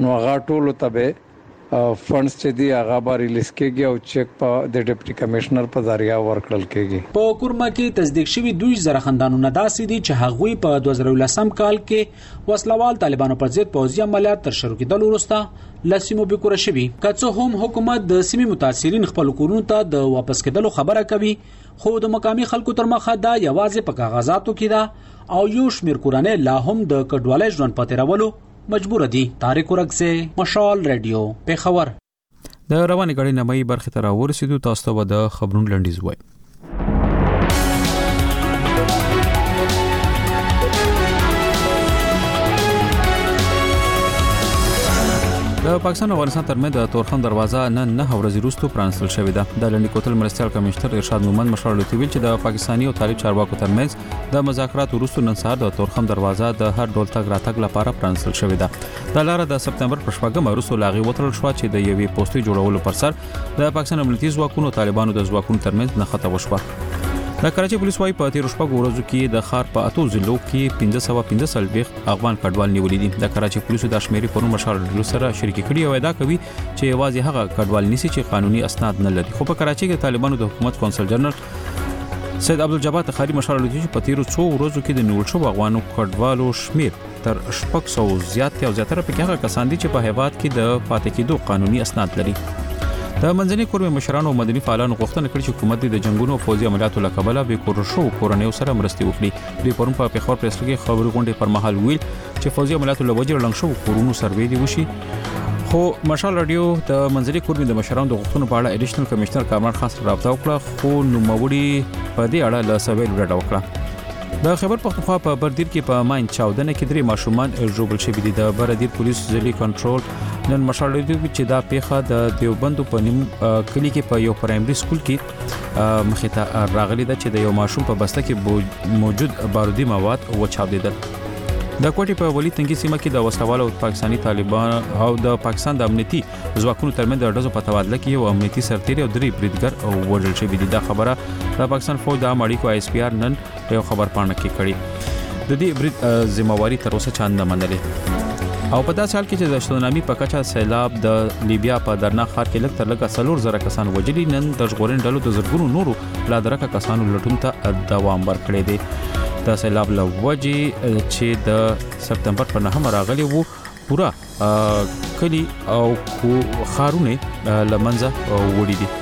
نو هغه ټول ته فندز چې دی هغه به ریلیز کېږي او چیک په د ډیپټي کمشنر په ذریعہ ورکړل کېږي. په کورما کې تصدیق شوی 2000 خاندانونه داسې دي چې هغوی په 2010 کال کې وسلوال طالبانو پر ضد پوځي عملیات تر شروع کېدل وروسته لسیمو بکوره شوی. که څه هم حکومت د سیمې متاثرین خپل کورونو ته د واپس کېدلو خبره کوي، خو د مقامی خلکو تر مخه دا یوازې په کاغذاتو کې ده او یو شمیر کورنۍ لا هم د کډوالۍ ژوند په تیرولو مجبور دي. طارق ورکزه، مشال رادیو، پیښور. د رواني غړي نمای برخه تر ورسېدو تاسو ته د خبرونو لنډیز وای. د پاکستان او افغانستان ترمنځ د تورخم دروازه نن 9 ورځې وروسته پرانستل شوې ده. د لنډي کوتل مرستيال کمشنر ارشاد مومند مشال لوتویل چې د پاکستاني او طالب چارواکو ترمنځ د مذاکرات وروسته نن سهار د تورخم دروازه د هر ډول تګ راتګ لپاره پرانستل شوې ده. د لاره د سپتمبر په شپږم وروسته لاغي وترل شو چې د یوې پوسټي جوړولو پر سر د پاکستان امنیتي ځواکونو طالبانو د ځواکونو ترمنځ نښته وشوه. د کراچي پولیس وايي په تیر شپږ ورځو کې د ښار په اتو ضلعو کې 1515 افغان کډوال نیولې دي. د کراچي پولیسو د شمیرې په مشال سره شریک کړي او ادعا کوي چې یوازې هغه کډوال نیسي چې قانوني اسناد نه لري. خو په کراچي کې طالبانو د حکومت کونسل جنرال سید عبدالجبار تخاری مشال لوي چې په تیر 2 ورځو کې د نیول شو افغانو کډوالو شمیر تر 600 زیات او زیاتره په هغه کسان دي چې په هیواد کې د پاتې کېدو قانوني اسناد لري. د منځني کورمه مشرانو او مدني فعالانو غوښتنه کړې چې حکومت د جنگونو او فوزي عملیاتو لکبله به کور شو کورنیو سره مرستي وکړي. دوی پرون په پیښور پریس کې خبري غونډې پر مهال ویل چې فوزي عملیاتو لوجر لنګ شو کورونو سروې دی وشي. خو مشال رادیو د منځني کورمه د مشرانو د غوښتنو په اړه اډیشنل کمشنر کامران خان سره رابطه وکړه، خو نوموړي په دې اړه له سویل ډډه وکړه. د خبر پختونخوا په بردیر کې په ماین چاودنه کې 3 ماشومان ژوبل شوي دي. د بردیر پولیس ځلې کنټرول نن مشال لوي چې دا پیښه د دیوبند په نیم کلی کې په یو پرایمري سکول کې مخې ته راغلي ده چې د یو ماشوم په بسته کې موجود بارودي مواد وچاودېدل. د کوټي په ولی تنګي سیمه کې د وسلوالو پاکستاني طالبان او د پاکستان د امنیتي ځواکونو ترمنځ د ډزو په تبادله کې یو امنیتي سرتیری او 3 بریدګر وژل شوي دي. دا خبره د پاکستان فوج د اړیکو اس پی آر نن یو خبر پاڼه کې کړي. د دې برید ذمہواری تر اوسه چاند نه منلې. او په داسې حال کې چې د سونامي په کچه سیلاب د لیبیا په درنا ښار کې لږ تر لږه 4,000 کسان وژلي، نن د ژغورنې ډلو د زرګونو نورو لا درکه کسانو لټون ته دوام ورکړی دی. د سیلاب له وجې چې د سپتمبر په 9 راغلی وو پورا کلی او خارونه لمنځه وړي دي.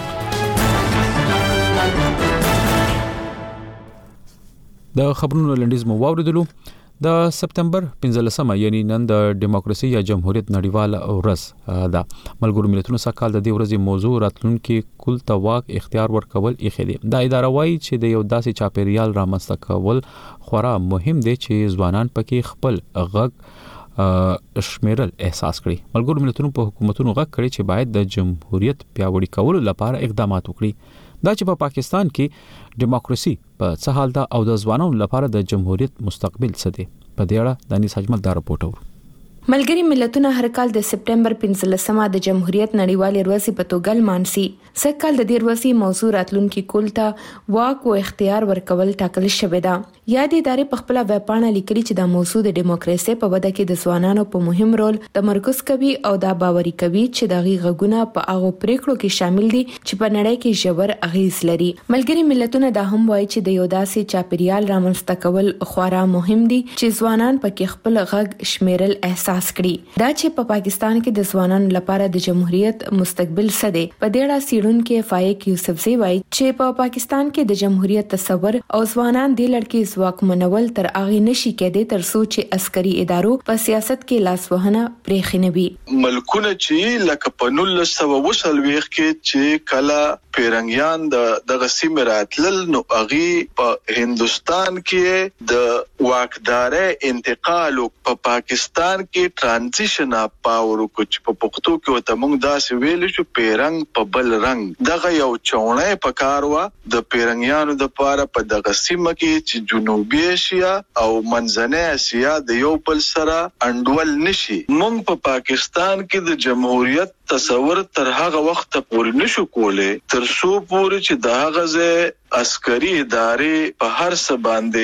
د خبرونو لنډیز مو واوریدلو. د سپتمبر 15 یعنی نن د دیموکراسي یا جمهوریت نړیواله ورځ ده. ملګرو ملتونو سکهال د دې ورځې موضوع راتلونکي کل تواک اختیار ورکول ایخي دي. دا اداره وايي چې د یو داسې چاپیریال رامنځته کول خورا مهم دی چې ځوانان پکې خپل غږ شمیرل احساس کړي. ملګرو ملتونو په حکومتونو غږ کړي چې باید د جمهوریت پیاوړي کولو لپاره اقدامات وکړي. دا چې په پاکستان کې دیموکراسي په څه حال ده او د ځوانانو لپاره د جمهوریت مستقبل څه دی، په دې اړه د انیس حجمت دا راپورټ اورو. ملګری ملتونه هر کال د سپتمبر 15 د جمهوریت نړیوالې ورځې په توګه لمانځي. سږ کال د دې ورځې موضوع راتلونکي کول ته واک او اختیار ورکول ټاکل شوی ده. یادې ادارې په خپل ویب پاڼه لیکلي چې د موضوع د دیموکراسي په وده کې د ځوانانو په مهم رول تمرکز کوي او دا باوري کوي چې د غږونه په هغه پریکړو کې شامل دي چې په نړۍ کې ژور اغیز لري. ملګری ملتونه دا هم وایي چې د یو داسې چاپیریال رامنځته کول خورا مهم دي چې ځوانان پکې خپل غږ شمیرل احساس کړي. دا چې په پاکستان کې د ځوانانو لپاره د جمهوریت مستقبل څه دی، په دې اړه سیړونکو فایق یوسفزی وایي چې په پاکستان کې د جمهوریت تصور او ځوانان د لړکې ځواکمنول تر اغه نشي کېدی تر څو چې عسکري ادارو په سیاست کې لاسوهنه پرېښې نه وي. ملکونه چې لکه په 1920 کې چې کله پیرنګیان د غسیم راتلل نو اغي په هندستان کې د واکدارۍ انتقال په پاکستان کې ترانزیشن پاور کو چې په پښتو کې وته موږ داسې ویل شو پیرنګ په بل رنګ دغه یو چونه په کاروا د پیرنګیانو د پاره په دغه سیمه کې چې جنوبي ایشیا او منځنۍ اسیا د یو بل سره انډول نشي. موږ په پاکستان کې د جمهوریت تصور تر هغه وخت پورې نشو کولای تر څو پورې چې د هغه ځای عسکري ادارې په هر څه باندې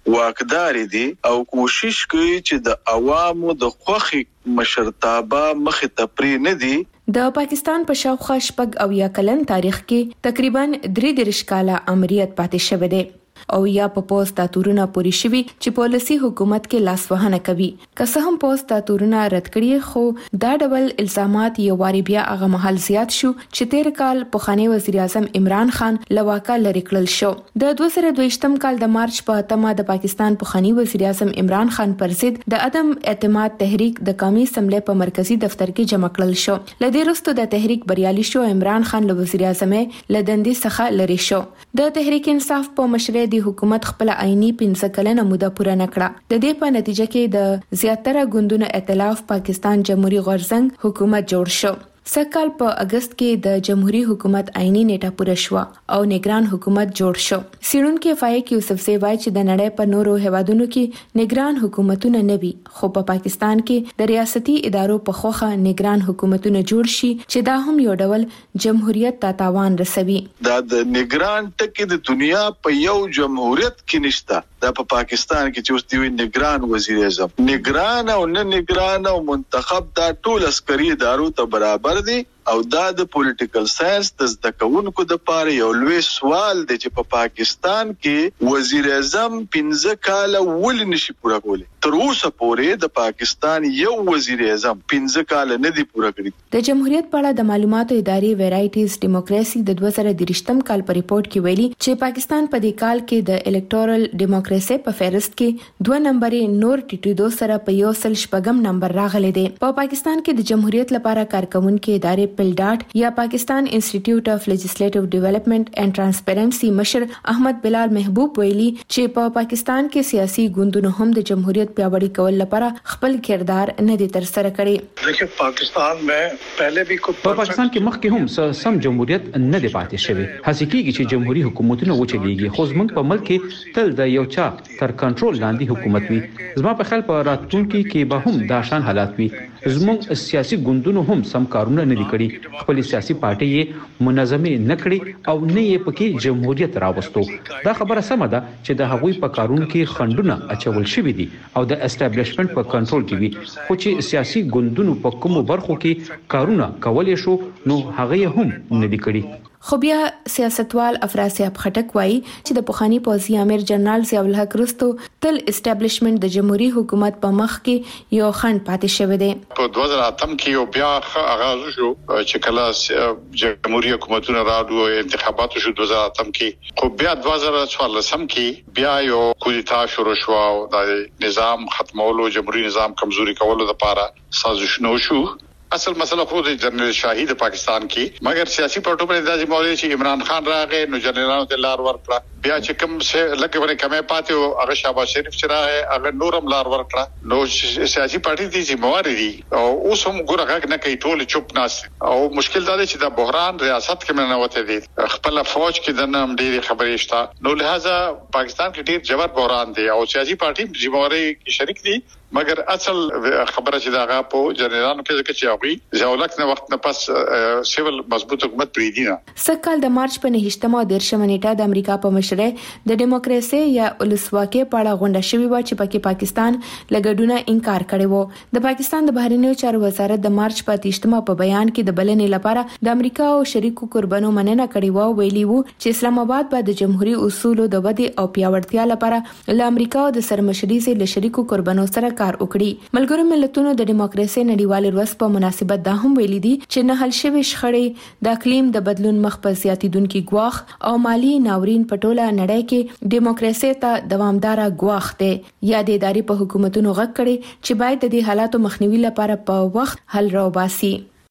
واکدار دي او کوشش کوي چې د عوامو د خوخي مشرتابه مخ ته پرې نه دي. د پاکستان په شاوخوا شپږ او یا کلن تاریخ کې تقریبا 33 کاله امریت پاتې شوه دی او یا په پوسټ تورونه پوری شوی چې پالیسي حکومت کې لاسوهنه کوي. که څه هم پوسټ تورونه رد کړي خو دا ډول الزامات یو واری بیا هغه محل زیات شو چې 13 کال پخوانی وزیر اعظم عمران خان لواکا لری کړل شو. د 2022م کال د مارچ په اتمه د پاکستان پخوانی وزیر اعظم عمران خان پر ضد د عدم اعتماد تحریک د قومي اسمبلی په مرکزی دفتر کې جمع کړل شو. لدې وروسته د تحریک بریالي شو. عمران خان له وزیر اعظم لدندې څخه لری شو. د تحریک انصاف په مشرۍ د حکومت خپل عیني 15 کلنه موده پوره نکړه. د دې په نتیجه کې د زیاتره ګوندونو ائتلاف پاکستان جمهوریت غورځنګ حکومت جوړ شو. سکهال په اگست کې د جمهوریت حکومت عیني نیټه پوره شو او نگران حکومت جوړ شو. سیرونکو فایق یوسفزئی وایي چې د نړۍ په نورو هیوادونو کې نگران حکومتونه نه وي خو په پاکستان کې د ریاستي ادارو په خوخه نگران حکومتونه جوړ شي چې دا هم یو ډول جمهوریت ته تاوان رسوي. دا د نگران ټکی د دنیا په یو جمهوریت کې نشته. دا په پاکستان کې چې اوس دی نگران وزیر اعظم نگران او نه نگران او منتخب دا ټول عسکري ادارو ته برابر دي او دا د پولیټیکل ساينس د زده کوونکو د پاره یو لوی سوال دی چې په پاکستان کې وزیر اعظم 15 کال ول نشي پوره کولی. تر اوسه پورې د پاکستان یو وزیر اعظم 15 کال نه دی پوره کړی. د جمهوریت په اړه د معلوماتو ادارې ویرایټیز ډیموکراسي د 2023م کال په ریپورت کې ویلي چې پاکستان په دې کال کې د الکټورل ډیموکراسي په فهرست کې 2 نمبرې نور ټیټېدو سره په 114م نمبر راغلي دي. په پاکستان کې د جمهوریت لپاره کارکونکو ادارې پلډاټ یا پاکستان انسټیټیوټ اف لیجسلیټیو ډیولپمنٹ اینڈ ټرانسپیرنسي مشر احمد بلال محبوب ویلي چې په پاکستان کې سیاسي ګوندونو هم د جمهوریت پیاوړی کول لپاره خپل کردار نه دي تر سره کړی. देखिए पाकिस्तान में पहले भी په پاکستان کې مخکې هم سم جمهوریت نه دی پاتې شوی. هڅه کیږي چې جمهوریت حکومتونه وچلېږي خو زموږ په ملک کې تل د یو چا تر کنټرول لاندې حکومت وي. زما په خیال په راتلونکي کې به هم دا شان حالات وي. زموږ سیاسي ګوندونو هم سم کارونه نه دي کړی. خپل سیاسي پارټي یې منظمه نه کړی او نه یې پکې جمهوریت راوستو. دا خبره سمه ده چې د هغوی په کارونو کې خندونه اچول شوی دي او د اسټابلیشمنت په کنټرول کې وي خو چې سیاسي ګوندونو په کومو برخو کې کارونه کولای شو نو هغه هم نه دي کړی. خو بیا سیاستوال افراسیاب خټک وایي چې د پخوانی پوځي امیر جنرال ضیاء الحق رستو تل اسټابلیشمنت د جمهوریت حکومت په مخ کې یو خند پاتې شوی دی. په 2008 کې یو بیا آغاز شو چې کله جمهوریت حکومتونه راوړو انتخابات شو 2008 کې خو بیا 2014 کې بیا یو کودتا شروع شو او د نظام ختمولو جمهوریت نظام کمزوري کولو لپاره سازشونه شو. اصل مسله خو د جنرال شاهي د پاکستان کې مګر سیاسي پروتو پر اندازې مولوی چې عمران خان راغی نو جنرالانو ته لار ورکړه. بیا چې کوم څه لکه ونه کمې پاتې او هغه شهباز شریف چې راغی هغه نورم لار ورکړه. نو سیاسي پارټي دي چې موارد دي او اوس هم ګورغه نه کوي ټول چوپ ناس او مشکل دا دی چې د بحران ریاست کې نه وته دي خپل فوج کې د نام ډېری خبرې شته. نو لہذا پاکستان کې ډېر جبر بحران دی او سیاسي پارټي ذمہواری کې شریک دي مګر اصل خبره چې داغه په جنرالانو کې ځکه چې هغه ځولک نه وخت نه پس سیول مضبوط حکومت پری دی نه. سکهال د مارچ په 9مه او 10مه نیټه د امریکا په مشرۍ د دیموکراسي یا ولسواکۍ په اړه غونډه شوې و چې پکې پاکستان لګډونه انکار کړی وو. د پاکستان د بهرنیو چارو وزارت د مارچ په 30مه په بیان کې د بلنې لپاره د امریکا او شریکو قربانو مننه کړې و. ویلي وو چې اسلام آباد به د جمهوریت اصولو د ودې او پیاوړتیا لپاره له امریکا او د سرمشري سره له شریکو قربانو سره کار وکړي. ملګرو ملتونو د دیموکراسي نړیوال ورځ په مناسبت دا هم ویلي دي چې نه حل شوی شخړې د اقلیم د بدلون مخ په زیاتیدونکو ګواخ او مالی ناورین په ټوله نړۍ کې دیموکراسي ته دوامدار ګواخ دی. یا د ادارې په حکومتونو غږ کړي چې باید د دې حالاتو مخنیوي لپاره په وخت حل راوباسي.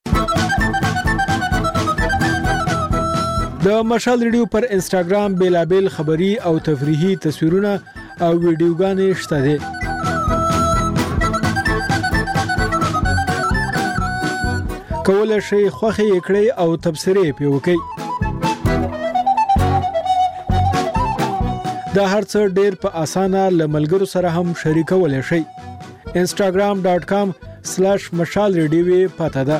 د مشال ریډیو پر انسټاګرام بیلابل خبری او تفریحي تصویرونه او ویډیوګانې شته دي. کولای شئ خوښي کړئ او تبصرې پې وکړئ. دا هرڅه ډېر په اسانه له ملګرو سره هم شریکولی شئ. instagram.com/mashalradio پته ده.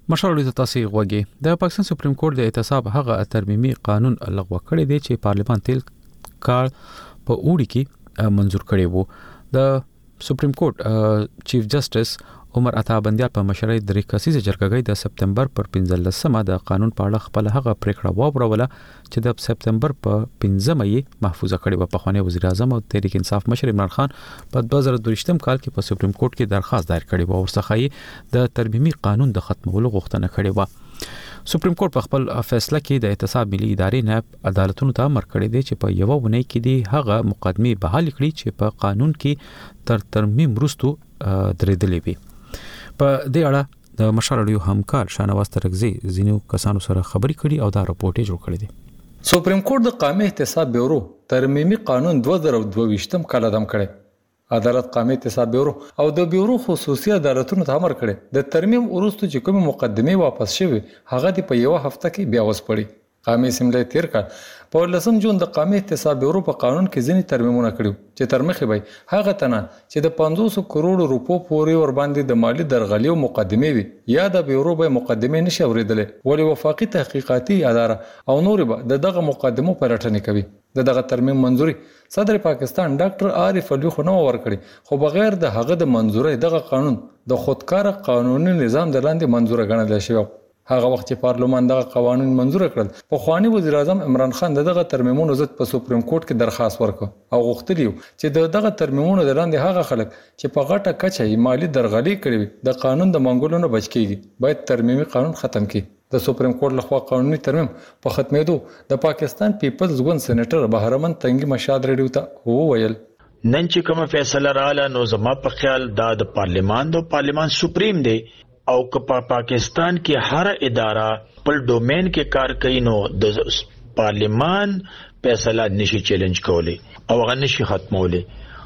مشرولې تاسو غوږی د پاکستان سپریم کورټ د اعتصاب هغه ترمیمي قانون لغوه کړی دی چې پارلیمان تل کال په اوړي کې منزور کړی وو. د سپریم کورټ چیف جسټس عمر عطا بندیال په مشرۍ د ریکاسیز جرګګۍ د سپتمبر پر 15مه د قانون په اړه خپل هغه پریکړه واوروله چې د سپتمبر په 15مه یې محفوظه کړې و. په خوانی وزیر اعظم او تحریک انصاف مشر عمران خان په 2023م کال کې په سپریم کورټ کې درخواست دایر کړی و او ورڅخه یې د ترمیمي قانون د ختمولو غوښتنه کړې و. سپریم کورټ په خپل فیصله کې د احتساب ملي ادارې نه عدالتونو ته امر کړی دی چې په یو ونی کې دی هغه مقدمه بحال کړي چې په قانون کې تر ترمیم وروسته درېدلې وي. په دې اړه د مشرړیو همکار شانواز ترغزي زینو کسانو سره خبري کړي او دا راپورټ جوړ کړی دی. سپریم کورټ د قومي احتساب بیورو ترمیمي قانون 2022م کال ادم کړي. عدالت قومي احتساب بیورو او د بیورو خصوصي عدالتونو ته امر کړي د ترمیم وروسته چې کومه مقدمه واپس شوه هغه د په یو هفته کې بیا وسپړي. قومي اسمبلی تیر کال په 10 جون د قومي احتساب بیورو په قانون کې ځینې ترمیمونه کړو چې تر مخې به هغه تنه چې د 500 کروڑ روپو پورې ور باندې د مالی درغلي او مقدمه وي یا د بیورو به مقدمه نشي اوریدلې ولی وفاقي تحقیقاتي اداره او نور به دغه مقدمو پرټنې کوي. دغه ترمیم منزوري صدر پاکستان ډاکټر عارف علوي خو نو ورکړي خو بغیر د هغه د منزوري دغه قانون د خودکار قانوني نظام د لاندې منزور غنل شوی. هغه وخت چې پارلمان دغه قوانين منزور کړل په خواني وزیر اعظم عمران خان دغه ترمیمونو ضد په سپریم کورټ کې درخواست ورکړ او غوښتلی چې دغه ترمیمونو د لاندې هغه خلک چې په غټه کچه مالی درغلي کړي د قانون د منګولو نه بچ کیږي باید ترمیمي قانون ختم کړي. د سپریم کورټ لخوا قانوني ترمیم په ختمېدو د پاکستان پیپلز ګوند سېنیټر بهرمن تنګي مشاد ریډیو ته وویل نن چې کومه فیصله رااله نو زما په خیال دا د پارلیمان سپریم دی او که په پاکستان کې هر اداره په ډومین کې کار کوي نو د پارلیمان فیصله نشي چیلنج کولی او هغه نشي ختمولی.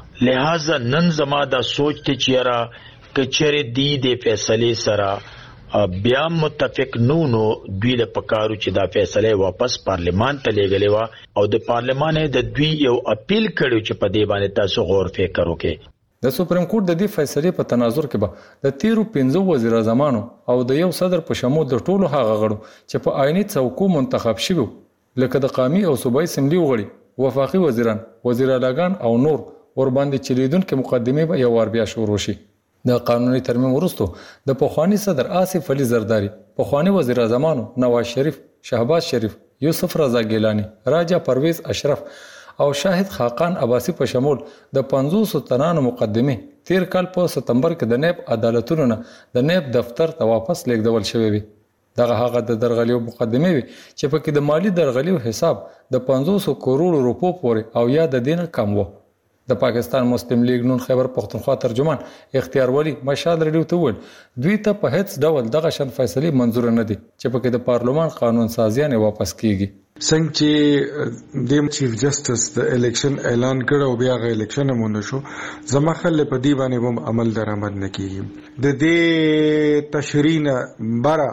لہذا نن زما دا سوچ ته چیرې کچره دی د فیصله سره بیا متفق نو دوی له پکارو چې دا فیصله واپس پارلیمان ته لېږلې و او د پارلیمان د دوی یو اپیل کړو چې په دې باندې تاسو غور فکر وکړئ. د سپریم کورټ د دې فیصلې په تناظر کې به د تیرو 15 وزیر اعظمانو او د یو صدر په شمول د ټولو هغه غړو چې په آئینی څوکو منتخب شوي لکه د قومي او صوبایي اسمبلی وغړي وفاقي وزیران وزیر اعلیګان او نور ور باندې چلیدونکو مقدمه به یو ور بیا شروع شي. د قانوني ترمیم وروسته د پخوانی صدر آصف علي زرداری پخوانی وزیر اعظمانو نواز شریف شهباز شریف یوسف رضا ګیلانی راجا پرویز اشرف او شاهد خاقان عباسی په شمول د 500 تنانو مقدمه تیر کال په سپتمبر کې د نیب عدالتونو نه د نیب دفتر ته واپس لیږدول شوې وي. دغه هغه د درغلیو مقدمه وي چې پکې د مالی درغلیو حساب د 500 کروڑ روپو پورې او یا د دینه کم وو. د پاکستان مسلم لیگ نون خیبر پختونخوا ترجمان اختیار ولی مشال ریډیو ته وویل دوی ته په هیڅ ډول دغه شان فیصله منزور نه دي چې پکې د پارلمان قانون سازیانه واپس کیږي. څنګه چې د چیف جسټس د الیکشن اعلان کړ او بیا غو الیکشن مونږ شو زما خل په دی باندې هم عمل درآمد نه کیږي. د دې تشریح برا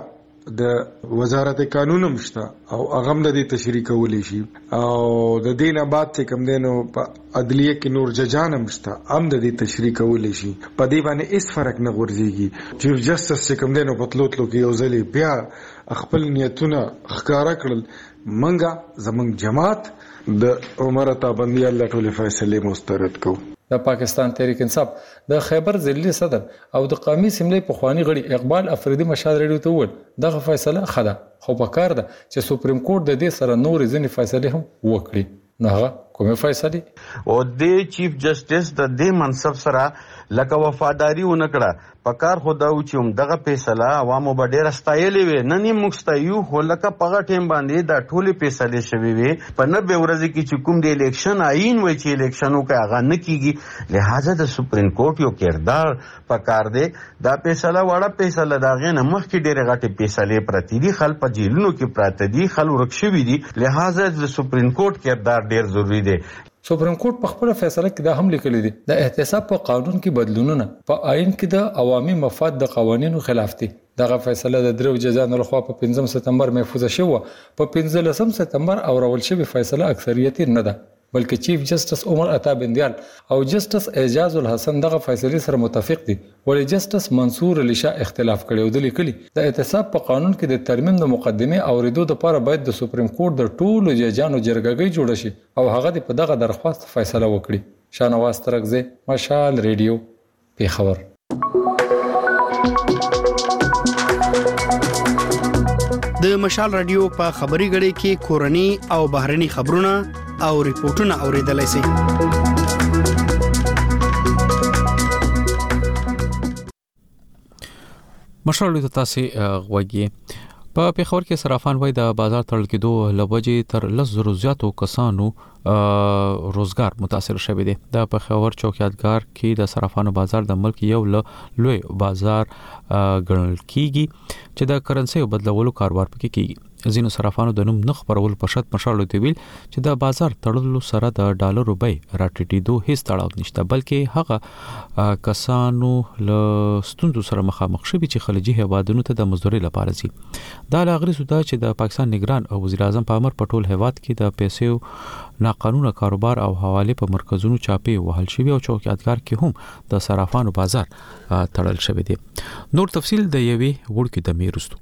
د وزارت قانون مشته او اغم د دې تشریح کولې شي او د دینه بعد چې کوم دینو په عدلیه کې نور ججان مشته هم د دې تشریح کولې شي په دې باندې هیڅ فرق نه ورځيږي. چیف جسټس چې کوم دینو په تلوتلو کې یو ځلې بیا خپل نیتونه ښکارا کړل منګه زمنګ جماعت د عمر عطا بندیال ټولې فیصله مسترد کو. د پاکستان تحریک انصاف د خیبر ضلعي صدر او د قومي اسمبلی په خواني غړي اقبال افریدي مشال ریډیو ته وویل دغه فیصله خده خو په کار ده چې سپریم کورټ د دې سره نور ځینې فیصله هم وکړي. نو هغه کومه فیصله او د چیف جسټس د دې منصب سره لکه وفاداری ونکړه پکار خو دا و چې دغه فیصله عوامو به ډېر ستایلې وي نن یې موږ ستایو خو لکه په ټیم باندې دا ټولې فیصلې شوي وي په 90 ورځې کې چې کوم د الیکشن آئین وایي چې الیکشنو کې هغه نه کیږي. لہذا د سپریم کورټ یو کردار پکار دی دا فیصله وړه فیصله دا غنه مخکې ډېرې غټې فیصلې پرتی دي خل په جیلونو کې پراته دي خل ورک شوي دي. لہذا د سپریم کورټ کردار ډېر ضروری دی. سپریم کورټ په خپل فیصله کې دا هم لیکلي دي د احتساب په قانون کې بدلونونه په آئین کې د عوامي مفاد د قوانینو خلاف دي. دغه فیصله د درو ججانو لخوا په 15 سپتمبر محفوظه شوه په 15 سپتمبر اورول شوی فیصله اکثریت نه ده. بلکې چیف جسټس عمر عطا بندیال او جسټس اعجاز الحسن دغه فیصله سره متفق دي، ولې جسټس منصور علي شاه اختلاف کړي او د لیکلي د اعتصاب په قانون کې د ترمیم د مقدمه اوریدو لپاره باید د سپریم کورټ د ټولو ججانو جرګه جوړه شي او هغه په دغه درخواست فیصله وکړي. شاهنواز ترکزی، مشال ریډیو، پیښور. د مشال رادیو په خبري غړي کې کورني او بهرني خبرونه او ریپورتونه اوریدلای شئ. مشال رادیو تاسو غوږی په پیښور کې صرافان وای د بازار تړل کېدو لوجې تر 10,000 زیاتو کسانو روزګار متاثر شوی دی. د پیښور چوکیدګار کې د صرافانو بازار د ملک یو لوی بازار ګڼل کیږي چې د کرنسي بدلولو کاروبار پکې کیږي. ځینو صرافانو د نوم نخ پرول په شرط مشال دی ویل چې د بازار تړلو سره د ډالرو بیه راټیټېدو هیڅ تړاو نشته، بلکې هغه کسانو له ستوندو سره مخامخ شوي چې خلیجي هیوادونو ته د مزدوري لپاره ځي. دا لاغري سودا چې د پاکستان نگران او وزیر اعظم په امر په ټول هیواد کې د پیسو ناقانونه کاروبار او حواله په مرکزونو چاپی وهل شوی او چوکیدګار کې هم د صرافانو بازار تړل شوی دی. نور تفصیل د یوې وړکې د میرستو.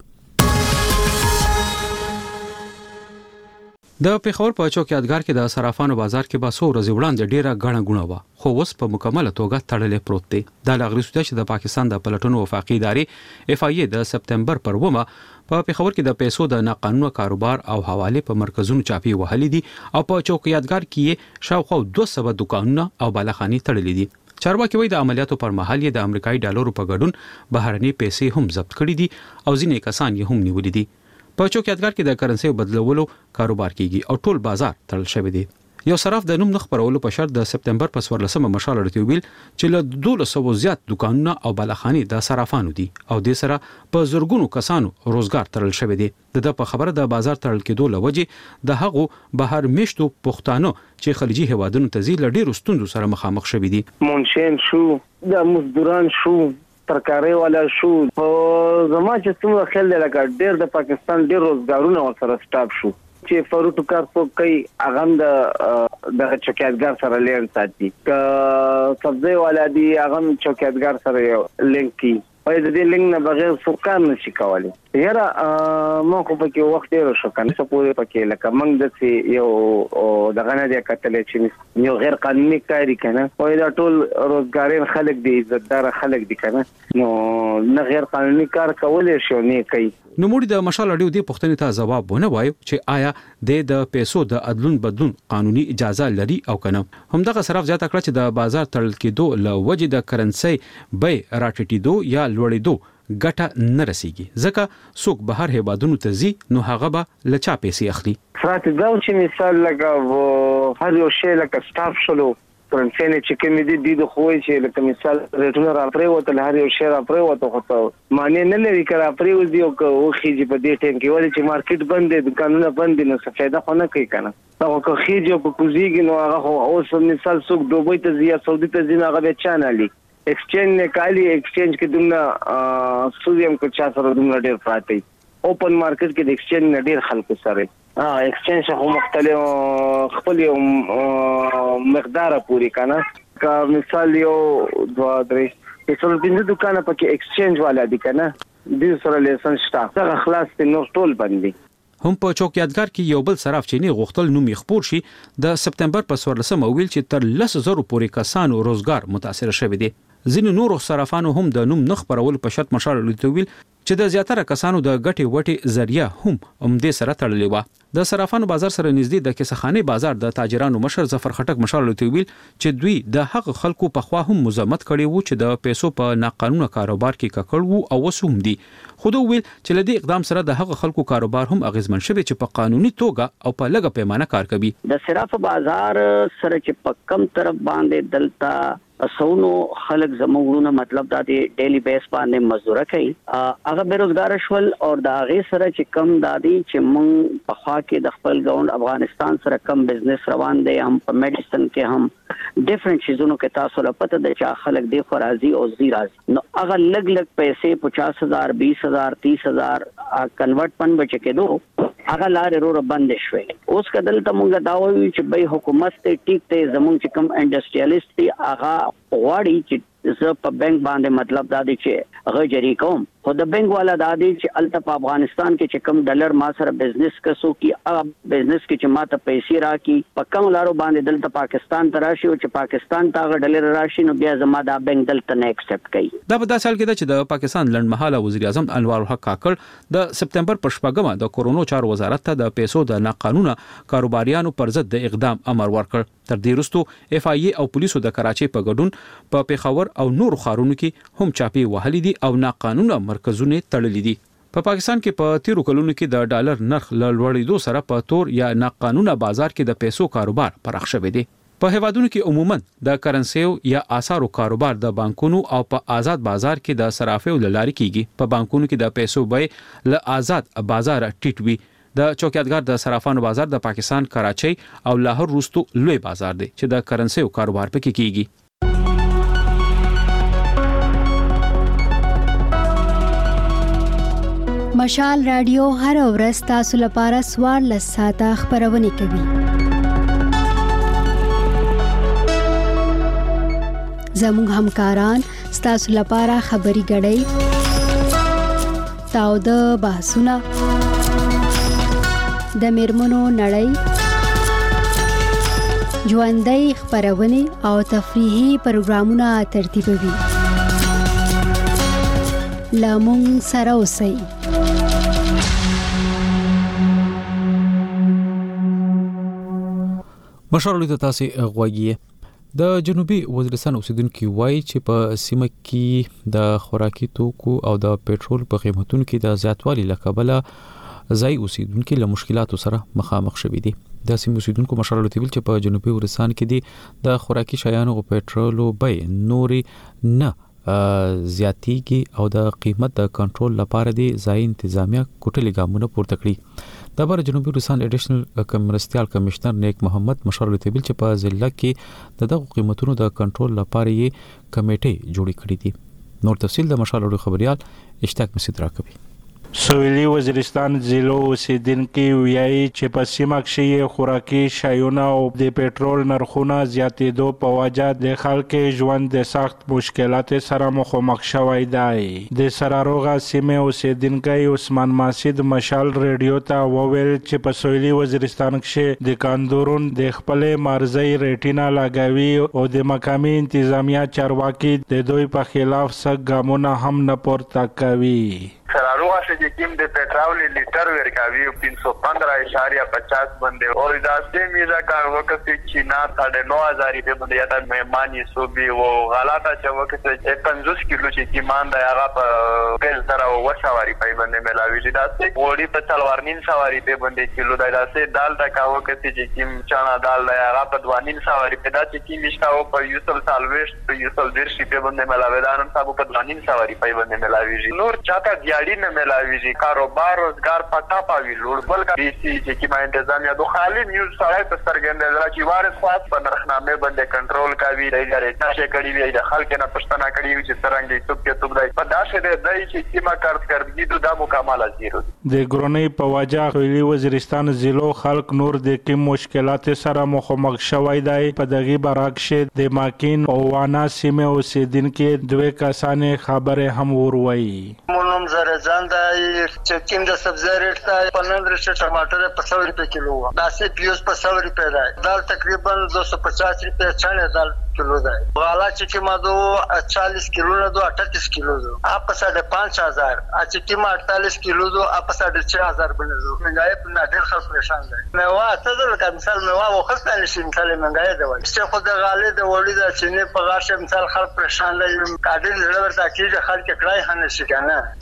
د پیښور په چوکیدګار کې د صرافانو بازار کې 200 ورځې وړاندې ډیره غاڼه غونه و، خو اوس په مکمله توګه تړلې پروت دی. دا لاغري سودا چې د پاکستان د پلټنو وفاقي ادارې FIA د سپتمبر پر 1 په پیښور کې د پیسو د ناقانونه کاروبار او حواله په مرکزونو چاپی وهلې دي او په چوکیدګار کې شاوخوا 200 دکانونه او بالاخانې تړلې دي. چارواکي وایي د عملیاتو پر مهال یې د امریکایي ډالرو په ګډون بهرني پیسې هم ضبط کړې دي او ځینې کسان یې هم نیولې دي. په چوکیدګار کې د کرنسي بدلولو کاروبار کیږي او ټول بازار تړل شوی دی. یو صراف د نوم نخ پرولو په شرط د سپتمبر په 14 مشال ورته ویل چې له 200 زیات دکانونه او بالاخانې د صرافانو دي او د سره په زورګونو کسانو روزګار تړل شوی دی. د په خبره د بازار تړل کېدو لوجه د هغو بهر میشتو پښتانه چې خلیجي هیوادونو ته ځي لډیر ستوندو سره مخامخ شوی دي. منشین شو، د مزدوران شو، ترکاري والا شو، په زما چې څومره خل لکه ډیر د پاکستان ډیر روزګارونه ورسره سټاپ شو چې فروټ کار څوک کوي هغه د چوکیدګار سره لین ساتي، ک سبزی والا دی هغه چوکیدګار سره لینک کی او د دې لینک نه بغیر څوک کار نشي کولی. یاره مو خو پکې وخت ډیر شو کنه څه پوهه پکې لکه موږ د یو دغه نه دی کتلې چې یو غیر قانوني کاری کنه او دا ټول روزګارین خلک دي، عزتدار خلک دي کنه، نو نه غیر قانوني کار کولای شي نه کوي. نو موږ د مشال اډیو دی پښتنې ته جواب ونه وایو چې آیا د پیسو د عدلون بدلون قانوني اجازه لري او کنه. همدغه صرف زیاته کړ چې د بازار تړل کېدو لوجه د کرنسي بیه راټیټېدو یا لوړېدو ګټه نه رسیږي، ځکه څوک بهر هیوادونو ته ځي نو هغه به له چا پیسې اخلي. فرات دا چې مثال لکه هر یو شی لکه سټاف شلو پرنسنه چې کوم دي د خوې چې لکه مثال ریټونه را پرې وته هر یو شی را پرې وته خو معنی نه لري کړه پرې وځي او خېږي په دې ټیم کې ولې چې مارکیټ بند دي، دکانونه بند دي، نو څه فائدہ خو نه کوي کنه. دا خو خېږي په کوزيږي نو هغه اوس مثال څوک دوبۍ ته ځي یا سعودي ته ځي هغه به چانالي ایکسچینج نه کالی ایکسچینج کې دمنا سودیم کو چا سره دمنا ډیر پراته اوپن مارکیټ کې د ایکسچینج نه ډیر خلکو سره ایکسچینج خو مختلف خپل یو مقدار پوری کنه کا مثال یو 2-3 څلور پنځه دکانه پکې ایکسچینج والا دي کنه د سره لیسنس شته هغه خلاص په نور ټول باندې. هم په چوکیدګار کې یو بل صراف چې نه غوښتل نوم یې خپور شي د سپتمبر په 14 ویل چې تر 10,000 پورې کسانو روزګار متاثر شوی دی. ځینې نورو صرافانو هم د نوم نخ پرول په شرط مشال ویل چې د زیاتره کسانو د ګټي وټي ذریعہ هم دې سره تړلې و. د صرافانو بازار سره نږدې د کیسخانه بازار د تاجرانو مشر ظفر خټک مشال ویل چې دوی د هغه خلکو په خوا هم مزاحمت کړي وو چې د پیسو په ناقانونه کاروبار کې ککړ وو او وسوم دي. خو دوی ویل چې لدی اقدام سره د هغه خلکو کاروبار هم اغیزمن شوی چې په قانوني توګه او په لږه پیمانه کار کوي. د صراف بازار سره چې په کم طرف باندې دلتا اسونو خلک زموږونه مطلب دا دی ډیلی بیس باندې مزدوره کوي هغه بیروزګار شول او دا غي سره چې کم دادی چې مونږ په خوا کې د خپل ګاوند افغانستان سره کم بزنس روان دی، هم په میډیسن کې هم ډیفرنٹ شیزونو کې تاسو له پته د چا خلک دی خو راضي او زی راضي نو هغه لګ پیسې 50,000 20,000 30,000 کنورټ پن بچ کېدو هغه لارې رو بند شوې اوس کدل ته مونږ دا وایو چې به حکومت ته ټیک ته زمونږ چې کوم انډستریالیست دی هغه غواړي چې زه په بانک باندې مطلب دا دی چې هغه جری کوم خو د بانک والا دا دی چې الته په افغانستان کې چې کوم ډالر ما سره بزنس کسو کې هغه بزنس کې چې ماته پیسې راکې په کوم لارو باندې دلته پاکستان ته راشي او چې پاکستان ته هغه ډالر راشي نو بیا زما دا بانک دلته نه ایکسپټ کوي دا په داسې حال کې چې د پاکستان لنډمحاله وزیر اعظم انوار الحق کاکړ د سپتمبر پر 8 د کورونو چارو وزارت ته د پیسو د ناقانونه کاروباریانو پر ضد د اقدام امر ورکړ تر دې وروسته اف آی ای او پولیسو د کراچۍ په ګډون په پیښور او نور ښارونو کې هم چاپی وهلي دي او ناقانونه مرکزونه تړلي دي په پاکستان کې په تیرو کلونو کې د ډالر نرخ لوړېدو سره په تور یا ناقانونه بازار کې د پیسو کاروبار پراخ شوی دی په هیوادونو کې عموما د کرنسیو یا آثارو کاروبار د بانکونو او په آزاد بازار کې د صرافیو لارې کیږي په بانکونو کې د پیسو بیه له آزاد بازار ټیټ وي د چوکیدګر د صرافانو بازار د پاکستان کراچۍ او لاهور وروسته لوی بازار دی چې د کرنسیو کاروبار پکې کیږي مشال رادیو هر ورځ تاسو لپاره سوار لساته خبرونه کوي زموږ همکاران تاسو لپاره خبري غړي تاو د بحثونه د میرمنو نړۍ ژوندۍ خبرونه او تفریحي پروګرامونه ترتیبوي لامون سره اوسئ مشورې ته تاسو غوږی د جنوبي وزیرستان اوسیدونکو وایي چې په سیمه کې د خوراکي توکو او د پېټرول په قیمتونو کې د زیاتوالي لکبله ځای اوسیدونکو له مشکلاتو سره مخامخ شوي دي د سیمه اوسیدونکو مشورې ته ویل چې په جنوبي وزیرستان کې د خوراکي شیانو او پېټرولو بیې نوري نه زیاتیږي او د قیمت د کنټرول لپاره د ځای انتظامیه کوټلي ګامونه پورته کړي د بر جنوبي وزیرستان اډیشنل کمرشل کمشنر نیک محمد مشورې ته ویل چې په ضلع کې دغه قیمتونو د کنټرول لپاره یې کمیټه جوړې کړې دي نور تفصیل د مشورې خبريال اشتاق مسعود راکوي سویلي وزیرستان ضلع اوسیدونکو ویایي چې په سیمه کې خوراکي شیانو او د پېټرول نرخونه زیاتېدو په وجه د خلکو ژوند د سخت مشکلات سره مخامخ شوی دی د سراروغه سیمه اوسیدونکو عثمان ماسید مشال ریډیو ته وویل چې په سویلي وزیرستان کې د کاندورون د خپل مرزي ریټینا لګاوي او د مقامي انتظامیه چارواکي د دوی په خلاف سخت ګامونه هم نه پورته کوي سراروغه سے جیم د پټرول لیټر ورکاوی 315.50 باندې او دا سیمه کا وخت چې نا 9000 روپے باندې یا مهمانی صوبي او غلاطه چې وخت 50 کیلو چې کیمان دا هغه په کل سره وشواري په باندې ملاوي دي دا سه وړي په تلوارنین سواری په باندې کیلو دا سه دال دا کا وخت چې کیم چانا دال دا هغه په دوانین سواری په دا چې کیم نشاو په یوسل سالويش په یوسل درشي په باندې ملاوي دا نن تاسو په دوانین سواری په باندې ملاوي نور چاته دیاړي نه ملاوي کاروبار روزګار پټا پاوی لوړ بل کا ډي سي چې کی ما انتظامیه دوه خالي نیوز سره په سترګند درا چې وارث خاص په نرخنامه باندې کنټرول کوي د ادارې چې کړي وي د خلک نه پښتنه کړي چې څنګه توپ کې توپ دی په داسې دی چې کیما کارکردګي د مکمل زیرو د ګرونی په وجه سویلي وزیرستان ضلع خلک نور د کوم مشکلات سره مخامخ شوی دی په دغه برعکس د ماکین او وانا سیمه اوسیدونکو دوه کسانې خبره هم وروي مونږ زره ځان د چې د سبزی ریټ ته 15 رشه ټماټر په 100 روپے کیلو دا سه پیاز په 100 روپے دی دال تقریبا 250 روپے چنه دال کیلو دی غالا چې ما دو 40 کیلو نه دو 38 کیلو دو اپ سره 5000 چې ما 48 کیلو دو اپ سره 4000 بنځو منګای په نادر خاص پریشان دی نو ته د مثال مې وا وخت نه شي مثال منګای دی چې خو د غالي د وړي د چینه په غاښه مثال خلک پریشان دي کاډر لور تاکي خلک کړای هنه شي کنه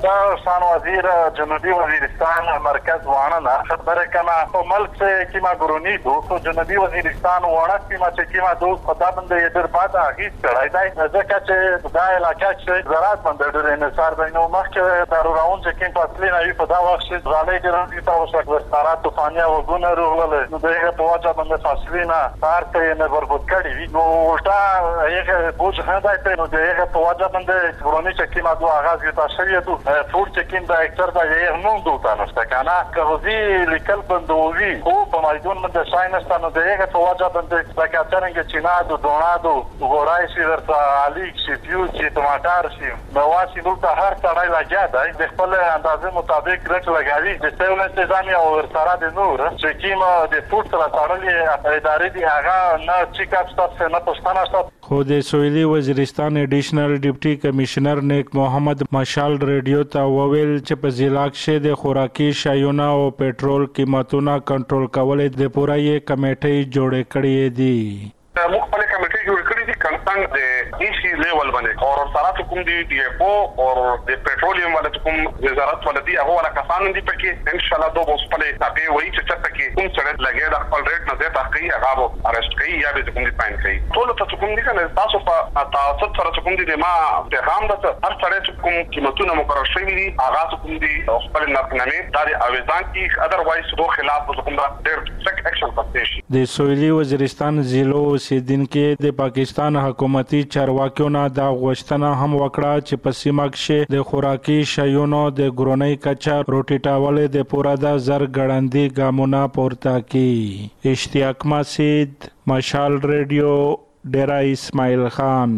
دا شان وزیر جنوبی وزیرستان مرکز وانه خبره کنا تو ملک سے کیما گرونی دو تو جنوبی وزیرستان وانه کیما چې کیما دو خدا باندې در بعد هیڅ کړای دی ځکه چې دا علاقه چې زراعت باندې ډېر انحصار بینو مخکې داروراون چې کیم فاصله نه وي په دا وخت چې زالې ګرځي تاسو څنګه ستاره طوفانیا وګونه روغله نو دغه په وجه باندې فاصله نه کار کوي نه بربود کړي وي نو ولټا یې بوج هدا ته نو دغه په وجه باندې گرونی چې کیما دو آغاز یې تاسو یې دو فور چې کیم دا اکثر دا یې نو دو تاسو کنه کوزي لیکل بندوي او په مایدون باندې ساينس نو دغه په وجه باندې دا څنګه چې نه دو دونادو ګورای شي ورته علي شي پیو چې ټماټر شي نو واسي دلته هر څړای لګیا دی د خپل اندازې مطابق رټ لګاوي د سیول انتظامی او ورسره د نور چې کیما د فوټ سره تړلې ادارې دی هغه نه چیک اپ سټاف نه پښتنه سټاف خو د سویلي وزیرستان ایډیشنل ډیپټي کمشنر نیک محمد مشال ریډیو ته وویل چې په ضلع کې د خوراکي شایونو او پېټرول قیمتونه کنټرول کول د پوره کمیټې جوړې کړې دي مختلف کمیټې جوړ کړې دي کنسرن د ډیسی لیول باندې او سره کوم دي ډیپو او د پېټرولیم باندې کوم وزارت ولدي هغه ولا کسان دي پکې ان شاء الله دوه خپل تابع وایي چې څه پکې کوم څه لګي د خپل ریټ نه زیات کوي هغه ارست کوي یا به کوم دي فاین کوي ټول ته کوم دي کنه تاسو په تاسو سره کوم دي ما ته هم د هر څه کوم قیمتونه مقرر شوی دي هغه کوم دي خپل نرخنامه د اویزان کې ادروایز دوه خلاف کوم دا ډېر سټریکټ اکشن پاتې شي د سویلي وزیرستان ضلع اوسیدونکو د پاکستان حکومتي چارواکیو نه دا غوښتنه هم وکړه چې په سیمه کې د خوراکي شایونو د ګرونۍ کچه روټیټاول د پوره د زر ګړندې ګامونه پورته کړي اشتیاق مسید مشال ریډیو ډیرا اسماعیل خان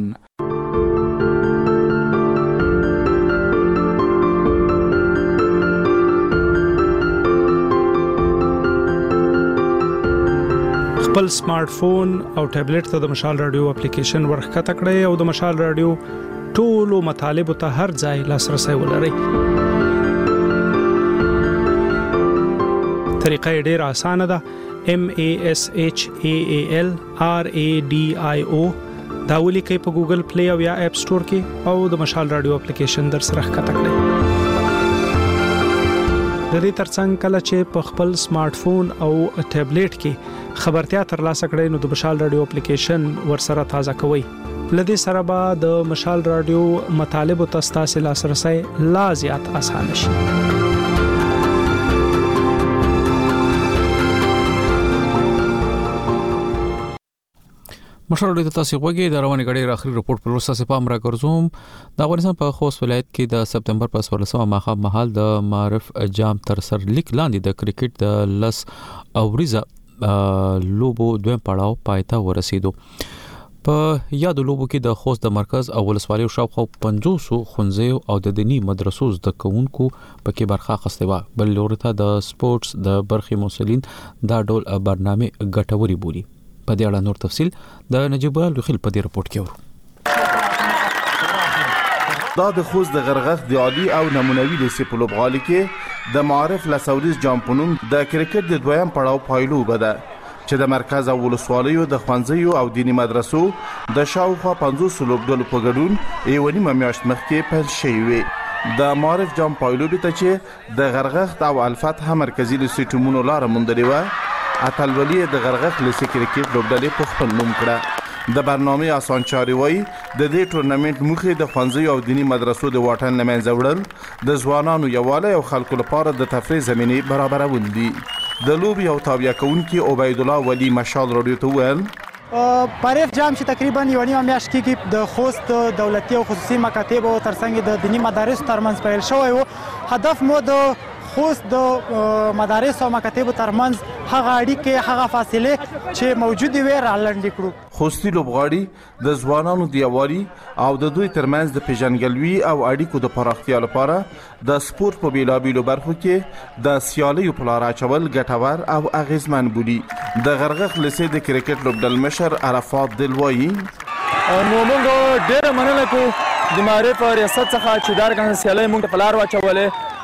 خپل سمارټ فون او ټابلیټ ته د مشال رادیو اپلیکیشن ورخکته کړئ او د مشال رادیو ټولو مطالبه ته هر ځای لاسرسي ولرئ. طریقه ډیره اسانه ده. MASHAAL RADIO دا ولیکئ په ګوګل پلی او یا اپ سٹور کې او د مشال رادیو اپلیکیشن در سره ښکته کړئ. د دې ترڅنګ کله چې په خپل سمارټ فون او ټابلیټ کې خبرتیا ترلاسه کړئ نو د مشال رادیو اپلیکیشن ورسره تازه کوئ. لدې سره به د مشال رادیو مطالب او تاسو لاسرسي لا زیات اسانه شي. مشال د تاسو غوږی د رواني غړي اخري رپورت پر وسه په امر ګرځوم. د افغانستان په خوست ولایت کې د سپتمبر په 16 ماخه مهال د معرف جام تر سر لیک لاندې د کرکټ د لس اوریزه لوبو دویم پړاو پایته ورسېدو. په یاد لوبو کې د خوست د مرکز او ولسوالۍ شاوخوا 500 خونځې او د دینی مدرسو زده کوونکو پکې برخه اخیسته و. بل لورته د سپورتس د برخې مسولین دا ډول برنامه ګټوري بولي. په دې اړه نور تفصيل د نجيب الخيل په دې رپورت کې ورو. دا د خوست د غرغخ د عالی او نمونوي د سپلوبغالي کې د معرف لساودیس جامپونوم د کرکټ د دویم پړاو پایلو بده چې د مرکز او ولسوالیو د خوانځیو او دینی مدرسو د شاوخوا 500 لوبډلو په ګډون ایونی میاشت مخکې پیل شوی. د معرف جام پایلو به ته چې د غرغخ او الفتح مرکزی لسټومونو لار مونډلې و اتلولي د غرغخ لسی کرکټ لوبډلې په خپل نوم کړه. د برنامه آسان چاري وای د دې ټورنمنت مخې د خوانځي او دینی مدرسو د واټن لمنځه وړل د ځوانانو یواله او خلکو لپاره د تفریح زمینه برابرول دي. د لوبي او تابع کونکي عبید الله ولی مشال رادیو ته ویل پاریف جام چې تقریبا یو نیم میاشت کې د خوست دولتي او خصوصي مکاتب او ترڅنګ د دینی مدارس ترمنځ پیل شوی و. هدف مو د خوست د مدارس او مکاتب ترمنځ هغه اړیکې هغه فاصله چې موجود وي رالاندې کړو. خوستي لوبغاړي د ځوانانو د یووالي او د دوی ترمنځ د پیژنګلوي او اړیکو د پراختیا لپاره د سپورت په بیلابیلو برخو کې د سیالیو په لار اچول ګټور او اغیزمن بولي. د غرغخ لسی د کرکټ لوبډل مشر عرفات دلوایی نو موږ ډېر مننه کوو د معرف ریاست څخه چې دا څنګه سیالي موږ په لار واچولې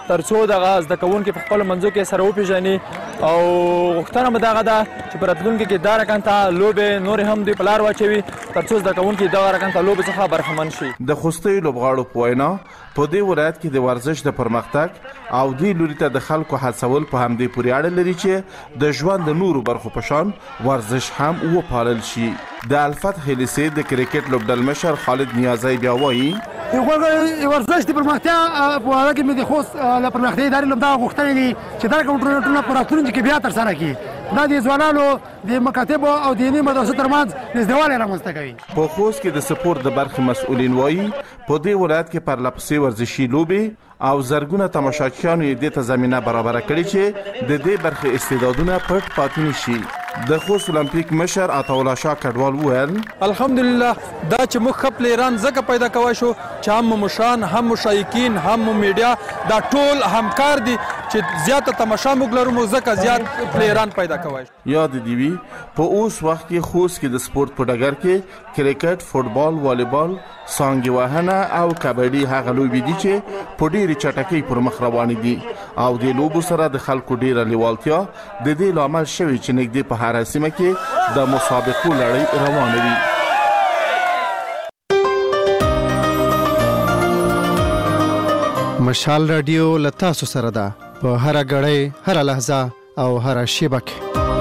ترڅو دغه زده کوونکي په خپل منځو کې سره وپیژني او غوښتنه مې دغه ده چې په راتلونکي کې دا رقم ته لوبې نورې هم دوی په لار واچوي ترڅو زده کوونکي دغه رقم ته لوبې څخه برخمن شي. د خوستي لوبغاړو په وینا په دې ولایت کې د ورزش د پرمختګ او دې لوري ته د خلکو هڅول په همدې پورې اړه لري چې د ژوند د نورو برخو په شان ورزش هم وپالل شي. د الفتح لیسې د کرکټ لوبډل مشر خالد نیازی بیا وایي ورزش د پرمختیا په اړه کې مې د خوست له پرمختیا ادارې لومدا غوښتنې دي چې دا کومټونه په راتلونکي کې بیا ترسره کړي. دا د ځوانانو د مکاتبو او دیني مدرسو ترمنځ نږدېوالی رامنځته کوي. په خوست کې د سپورت د برخې مسؤلین وایي په دې ولایت کې پرلپسې ورزشي لوبې او زرګونه تماشاچیانو یې دې ته زمینه برابره کړې چې د دې برخې استعدادونه پټ پاتې نشي. د خوست اولمپیک مشر عطاالله شاه کډوال وویل الحمدلله دا چې موږ ښه پلیران ځکه پیدا کوای شو چې هم مشران هم مشایکین هم میډیا دا ټول همکار دي چې زیاته تماشا موږ لرو ځکه زیات پلیران پیدا کوای شو. یاد دی وی په اوس وخت کې خوست کې د سپورت په ډګر کې کرکټ، فوتبال، والیبال، سانګي وهنه او کبډي هغه لوبې دي چې په ډېرې چټکۍ پر مخ روانې دي او د لوبو سره د خلکو ډېره لیوالتیا د دې لامل شوی چې نږدې په هر سیمه کې د مسابقو لړۍ روانه وي. مشال رادیو لتا سره ده په هر غړې هر لحظه او هر شیبه کې.